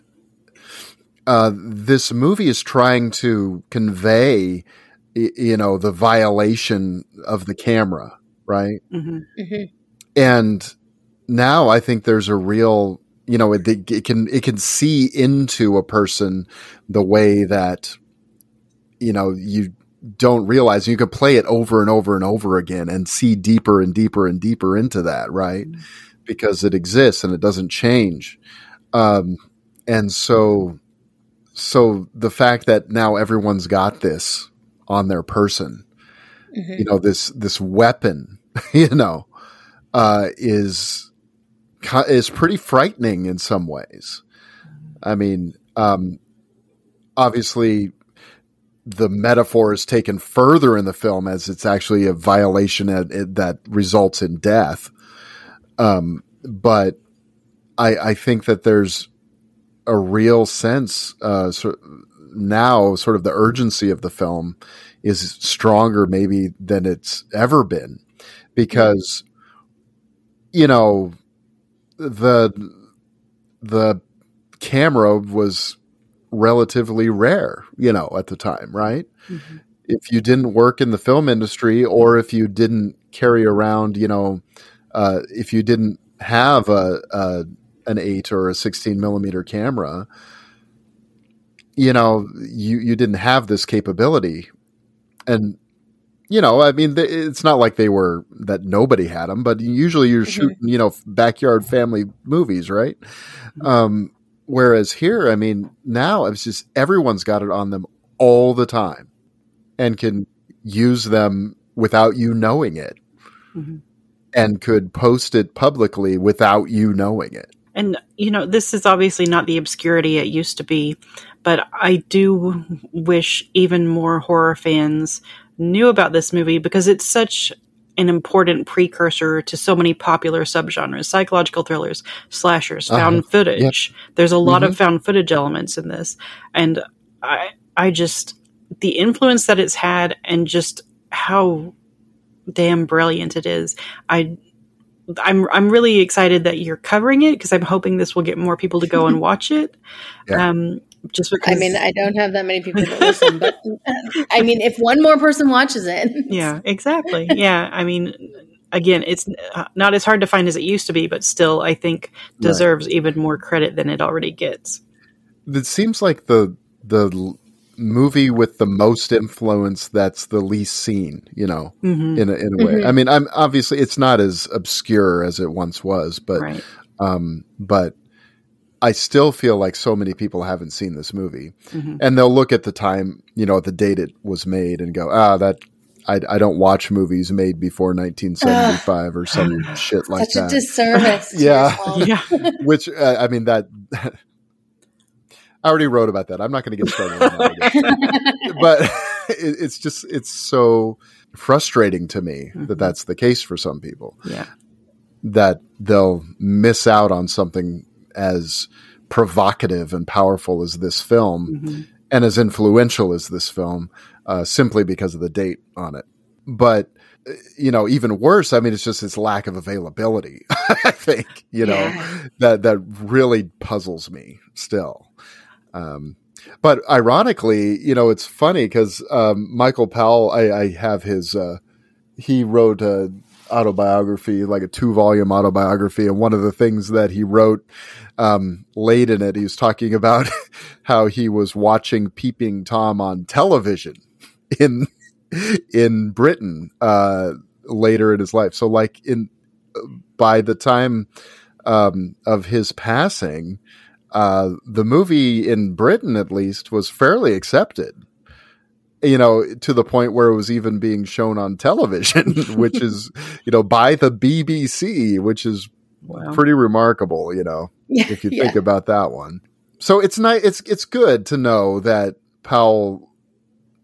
F: uh, this movie is trying to convey, y- you know, the violation of the camera, right?
E: Mm-hmm.
A: Mm-hmm.
F: And now I think there's a real, you know, it, it can it can see into a person the way that, you know, you don't realize. You can play it over and over and over again and see deeper and deeper and deeper into that, right? Mm-hmm. Because it exists and it doesn't change. Um, and so, so the fact that now everyone's got this on their person, mm-hmm. you know, this this weapon, you know, uh, is is pretty frightening in some ways. I mean, um, obviously, the metaphor is taken further in the film as it's actually a violation that, that results in death. Um, but I, I think that there's a real sense uh, so now, sort of the urgency of the film is stronger maybe than it's ever been, because, you know, the the camera was relatively rare, you know, at the time, right? Mm-hmm. If you didn't work in the film industry, or if you didn't carry around, you know, uh, if you didn't have a, a an eight or a sixteen millimeter camera, you know, you you didn't have this capability. And, you know, I mean, it's not like they were that nobody had them, but usually you're mm-hmm. shooting, you know, backyard family movies, right? Mm-hmm. Um, whereas here, I mean, now it's just everyone's got it on them all the time and can use them without you knowing it, mm-hmm. and could post it publicly without you knowing it.
E: And, you know, this is obviously not the obscurity it used to be, but I do wish even more horror fans knew about this movie, because it's such an important precursor to so many popular subgenres, psychological thrillers, slashers, found uh-huh. footage. Yep. There's a lot mm-hmm. of found footage elements in this. And I, I just, the influence that it's had and just how damn brilliant it is. I, I'm, I'm really excited that you're covering it, because I'm hoping this will get more people to go and watch it.
F: Yeah.
E: Um, just because,
A: I mean, I don't have that many people to listen, but I mean, if one more person watches it.
E: Yeah, exactly. Yeah. I mean, again, it's not as hard to find as it used to be, but still, I think deserves right. even more credit than it already gets.
F: It seems like the, the movie with the most influence that's the least seen, you know, mm-hmm. in a, in a way. Mm-hmm. I mean, I'm obviously it's not as obscure as it once was, but, right. um, but I still feel like so many people haven't seen this movie, mm-hmm. and they'll look at the time, you know, at the date it was made and go, ah, that I, I don't watch movies made before nineteen seventy-five or some shit like
A: Such
F: that.
A: Such a disservice.
F: yeah.
E: yeah.
F: Which, uh, I mean, that, I already wrote about that. I'm not going to get started on that. But it, it's just, it's so frustrating to me mm-hmm. that that's the case for some people.
E: Yeah.
F: That they'll miss out on something as provocative and powerful as this film, mm-hmm. and as influential as this film, uh, simply because of the date on it. But, you know, even worse, I mean, it's just its lack of availability, I think, you know, yeah. that, that really puzzles me still. Um, but ironically, you know, it's funny because, um, Michael Powell, I, I have his, uh, he wrote a autobiography, like a two volume autobiography. And one of the things that he wrote, um, late in it, he was talking about how he was watching Peeping Tom on television in, in Britain, uh, later in his life. So like in, by the time, um, of his passing, Uh, the movie in Britain, at least, was fairly accepted, you know, to the point where it was even being shown on television, which is, you know, by the B B C, which is wow. pretty remarkable, you know, yeah, if you yeah. think about that one. So it's nice. It's, it's good to know that Powell,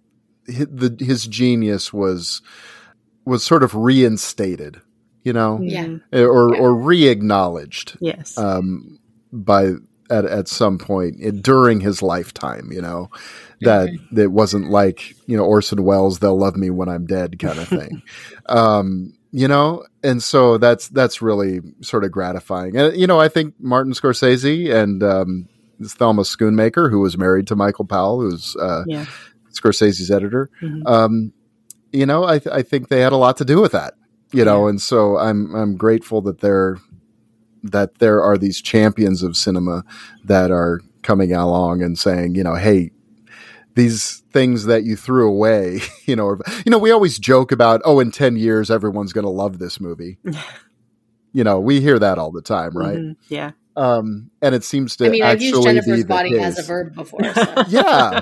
F: his, the, his genius was was sort of reinstated, you know,
A: Yeah.
F: or
A: Yeah.
F: or re-acknowledged.
E: Yes.
F: Um, by at at some point in, during his lifetime, you know, that
A: Mm-hmm.
F: it wasn't like, you know, Orson Welles, "They'll love me when I'm dead" kind of thing. um, you know, and so that's that's really sort of gratifying. And you know, I think Martin Scorsese and um, Thelma Schoonmaker, who was married to Michael Powell, who's uh,
E: yeah.
F: Scorsese's editor,
E: Mhm.
F: um, you know, I, th- I think they had a lot to do with that, you know,
E: Yeah.
F: and so I'm I'm grateful that there that there are these champions of cinema that are coming along and saying, you know, hey, these things that you threw away, you know, or, you know, we always joke about, oh, in ten years, everyone's going to love this movie. You know, we hear that all the time, right?
E: Mhm. Yeah.
F: Um, and it seems to
A: I mean, I've used
F: actually be
A: Jennifer's
F: the
A: body as a
F: case.
A: verb before. So.
F: Yeah.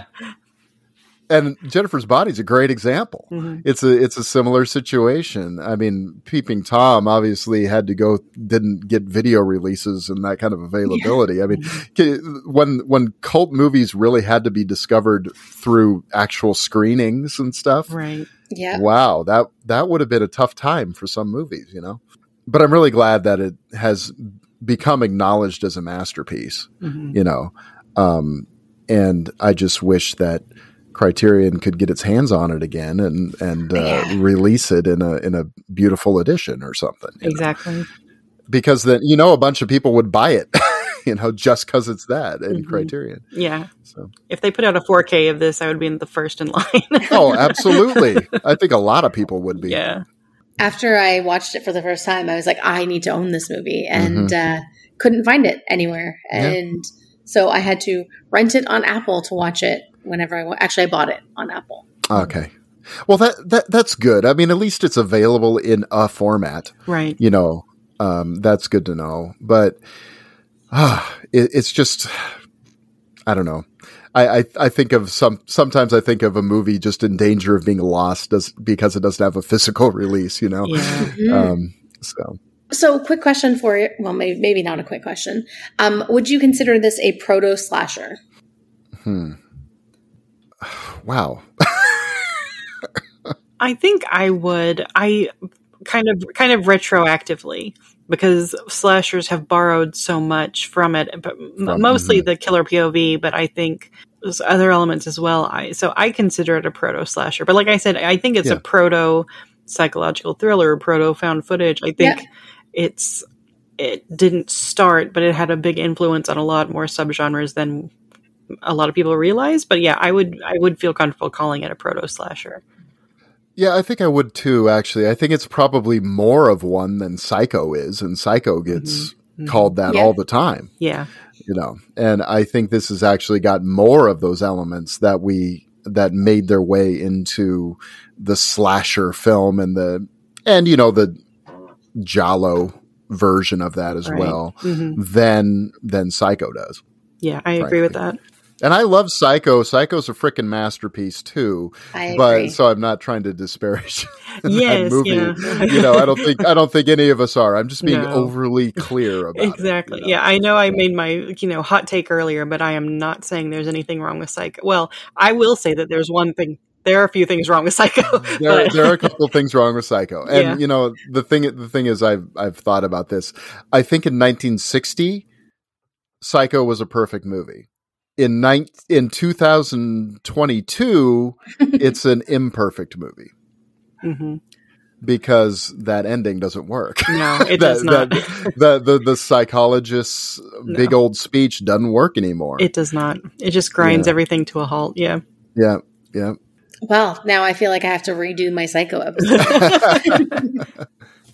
F: And Jennifer's Body is a great example.
E: Mhm.
F: It's a it's a similar situation. I mean, Peeping Tom obviously had to go, didn't get video releases and that kind of availability. I mean, k- when when cult movies really had to be discovered through actual screenings and stuff,
E: Right.
A: Yeah.
F: wow, that that would have been a tough time for some movies, you know. But I'm really glad that it has become acknowledged as a masterpiece,
E: Mhm.
F: you know. Um, and I just wish that Criterion could get its hands on it again and and uh,
A: Yeah.
F: release it in a in a beautiful edition or something. you know?
E: Exactly.
F: Because then, you know, a bunch of people would buy it, you know, just because it's that in
E: Mhm.
F: Criterion.
E: Yeah.
F: So,
E: If they put out a four K of this, I would be in the first in line.
F: oh, absolutely. I think a lot of people would be.
E: Yeah.
A: After I watched it for the first time, I was like, I need to own this movie, and
F: Mm-hmm.
A: uh, couldn't find it anywhere.
F: Yeah.
A: And so I had to rent it on Apple to watch it whenever I wa- actually I bought it on Apple.
F: Okay. Well, that, that that's good. I mean, at least it's available in a format.
E: Right.
F: You know, um, that's good to know. But uh, it, it's just, I don't know. I, I I think of some. Sometimes I think of a movie just in danger of being lost does, because it doesn't have a physical release. You know.
E: Yeah.
F: Um, so
A: So, quick question for you. Well, maybe, maybe not a quick question. Um, would you consider this a proto slasher?
F: wow.
E: I think I would. I kind of kind of retroactively, because slashers have borrowed so much from it, but m-
F: From-
E: mostly
F: mhm.
E: the killer P O V, but I think there's other elements as well. I so I consider it a proto slasher. But like I said, I think it's
F: Yeah.
E: a proto psychological thriller, proto found footage. I think
A: Yeah.
E: it's it didn't start, but it had a big influence on a lot more subgenres than a lot of people realize. But yeah, I would I would feel comfortable calling it a proto slasher.
F: Yeah, I think I would too, actually. I think it's probably more of one than Psycho is, and Psycho gets called that
A: Yeah.
F: all the time,
E: Yeah.
F: you know. And I think this has actually got more of those elements that we that made their way into the slasher film and the and you know the giallo version of that as
E: Right.
F: well
E: Mhm.
F: than than Psycho does.
E: Yeah, I agree with that.
F: And I love Psycho. Psycho's a freaking masterpiece too.
A: I
F: But
A: agree.
F: so I'm not trying to disparage that
E: Yes,
F: movie.
E: yeah.
F: You know, I don't think I don't think any of us are. I'm just being
E: No.
F: overly clear about
E: Exactly.
F: it. you know?
E: Yeah, I know I made my, you know, hot take earlier, but I am not saying there's anything wrong with Psycho. Well, I will say that there's one thing. There are a few things wrong with Psycho.
F: There,
E: but-
F: there are a couple of things wrong with Psycho, and
E: Yeah.
F: you know the thing. The thing is, I've I've thought about this. I think in nineteen sixty, Psycho was a perfect movie. In nine, in two thousand twenty-two, it's an imperfect movie
E: Mhm.
F: because that ending doesn't work.
E: No, it
F: That-
E: does not.
F: that- the, the the psychologist's big
E: No.
F: old speech doesn't work anymore.
E: It does not. It just grinds
F: Yeah.
E: everything to a halt. Yeah.
F: yeah, yeah.
A: Well, now I feel like I have to redo my Psycho episode.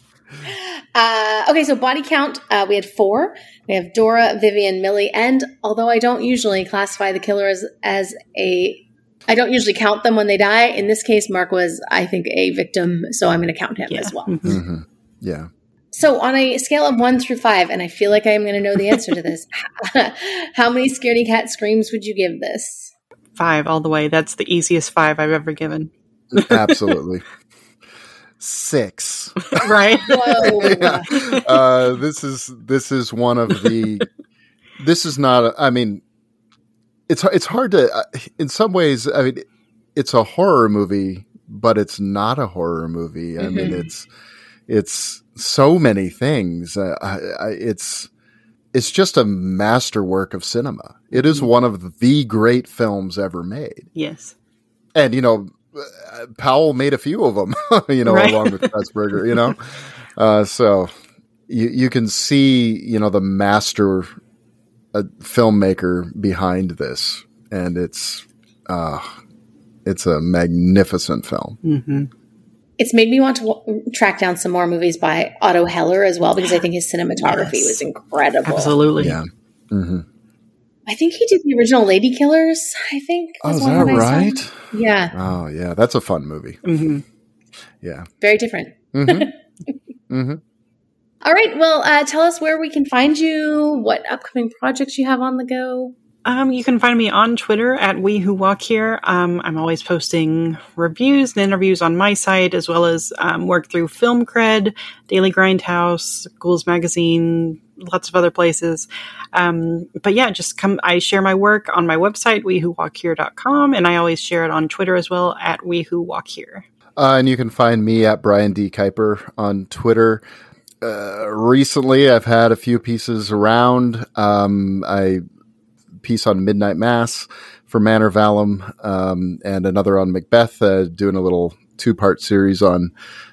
A: uh, okay, so body count, uh, we had four. We have Dora, Vivian, Millie, and although I don't usually classify the killer as, as a, I don't usually count them when they die. In this case, Mark was, I think, a victim, so I'm going to count him
E: Yeah.
A: as well.
E: Mhm.
F: hmm Yeah.
A: So on a scale of one through five, and I feel like I'm going to know the answer to this, how many scaredy cat screams would you give this?
E: Five all the way. That's the easiest five I've ever given.
F: Absolutely. Six.
E: Right?
A: Whoa.
F: uh, this is this is one of the. This is not. A, I mean, it's it's hard to. Uh, in some ways, I mean, it's a horror movie, but it's not a horror movie. I
A: Mm-hmm.
F: mean, it's it's so many things. Uh, I, I, it's it's just a masterwork of cinema. It is one of the great films ever made.
E: Yes.
F: And, you know, uh, Powell made a few of them, you know,
E: Right.
F: along with Pressburger, you know. Uh, so you, you can see, you know, the master uh, filmmaker behind this. And it's uh, it's a magnificent film.
E: Mm-hmm.
A: It's made me want to w- track down some more movies by Otto Heller as well, because I think his cinematography
E: Yes.
A: was incredible.
E: Absolutely.
F: Yeah. Mm-hmm.
A: I think he did the original Lady Killers, I think.
F: Oh,
A: was
F: is
A: one
F: that
A: I saw.
F: right?
A: Yeah.
F: Oh, yeah. That's a fun movie.
E: Mm-hmm.
F: Yeah.
A: Very different.
F: Mm-hmm. mm-hmm.
A: All right. Well, uh, tell us where we can find you, what upcoming projects you have on the go.
E: Um, you can find me on Twitter at We Who Walk Here. Um, I'm always posting reviews and interviews on my site, as well as um, work through Film Cred, Daily Grindhouse, Ghouls Magazine, lots of other places. Um, but yeah, just come. I share my work on my website, we who walk here dot com, and I always share it on Twitter as well at We Who Walk Here.
F: Uh, and you can find me at Brian D. Kuiper on Twitter. Uh, recently, I've had a few pieces around. Um, I piece on Midnight Mass for Manor Valum, um, and another on Macbeth, uh, doing a little two-part series on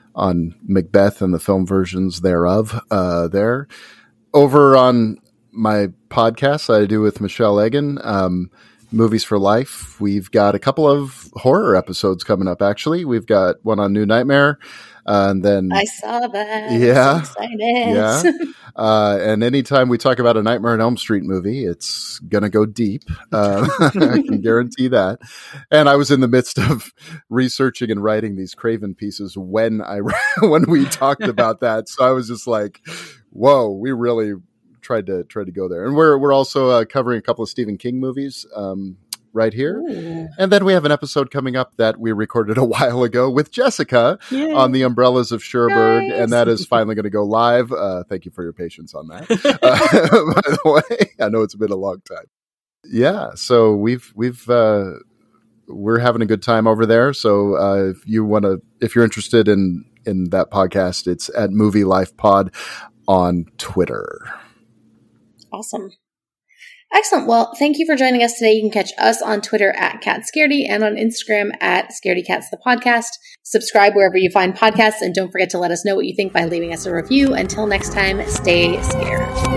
F: on Macbeth and the film versions thereof. Uh, there, over on my podcast I do with Michelle Egan, um, Movies for Life. We've got a couple of horror episodes coming up. Actually, we've got one on New Nightmare, uh, and then
A: I saw that.
F: Yeah.
A: So excited.
F: yeah. Uh, and anytime we talk about a Nightmare on Elm Street movie, it's going to go deep. Uh, I can guarantee that. And I was in the midst of researching and writing these Craven pieces when I, when we talked about that. So I was just like, whoa, we really tried to, tried to go there. And we're, we're also uh, covering a couple of Stephen King movies, um, right here.
A: Ooh.
F: And then we have an episode coming up that we recorded a while ago with Jessica
E: Yay.
F: on the Umbrellas of Cherbourg,
A: Nice.
F: and that is finally going to go live. Uh, thank you for your patience on that. Uh, by the way, I know it's been a long time. Yeah, so we've we've uh, we're having a good time over there. So uh, if you want to, if you're interested in in that podcast, it's at Movie Life Pod on Twitter.
A: Awesome. Excellent. Well, thank you for joining us today. You can catch us on Twitter at Cat Scaredy and on Instagram at Scaredy Cats the podcast. Subscribe wherever you find podcasts, and don't forget to let us know what you think by leaving us a review. Until next time, stay scared.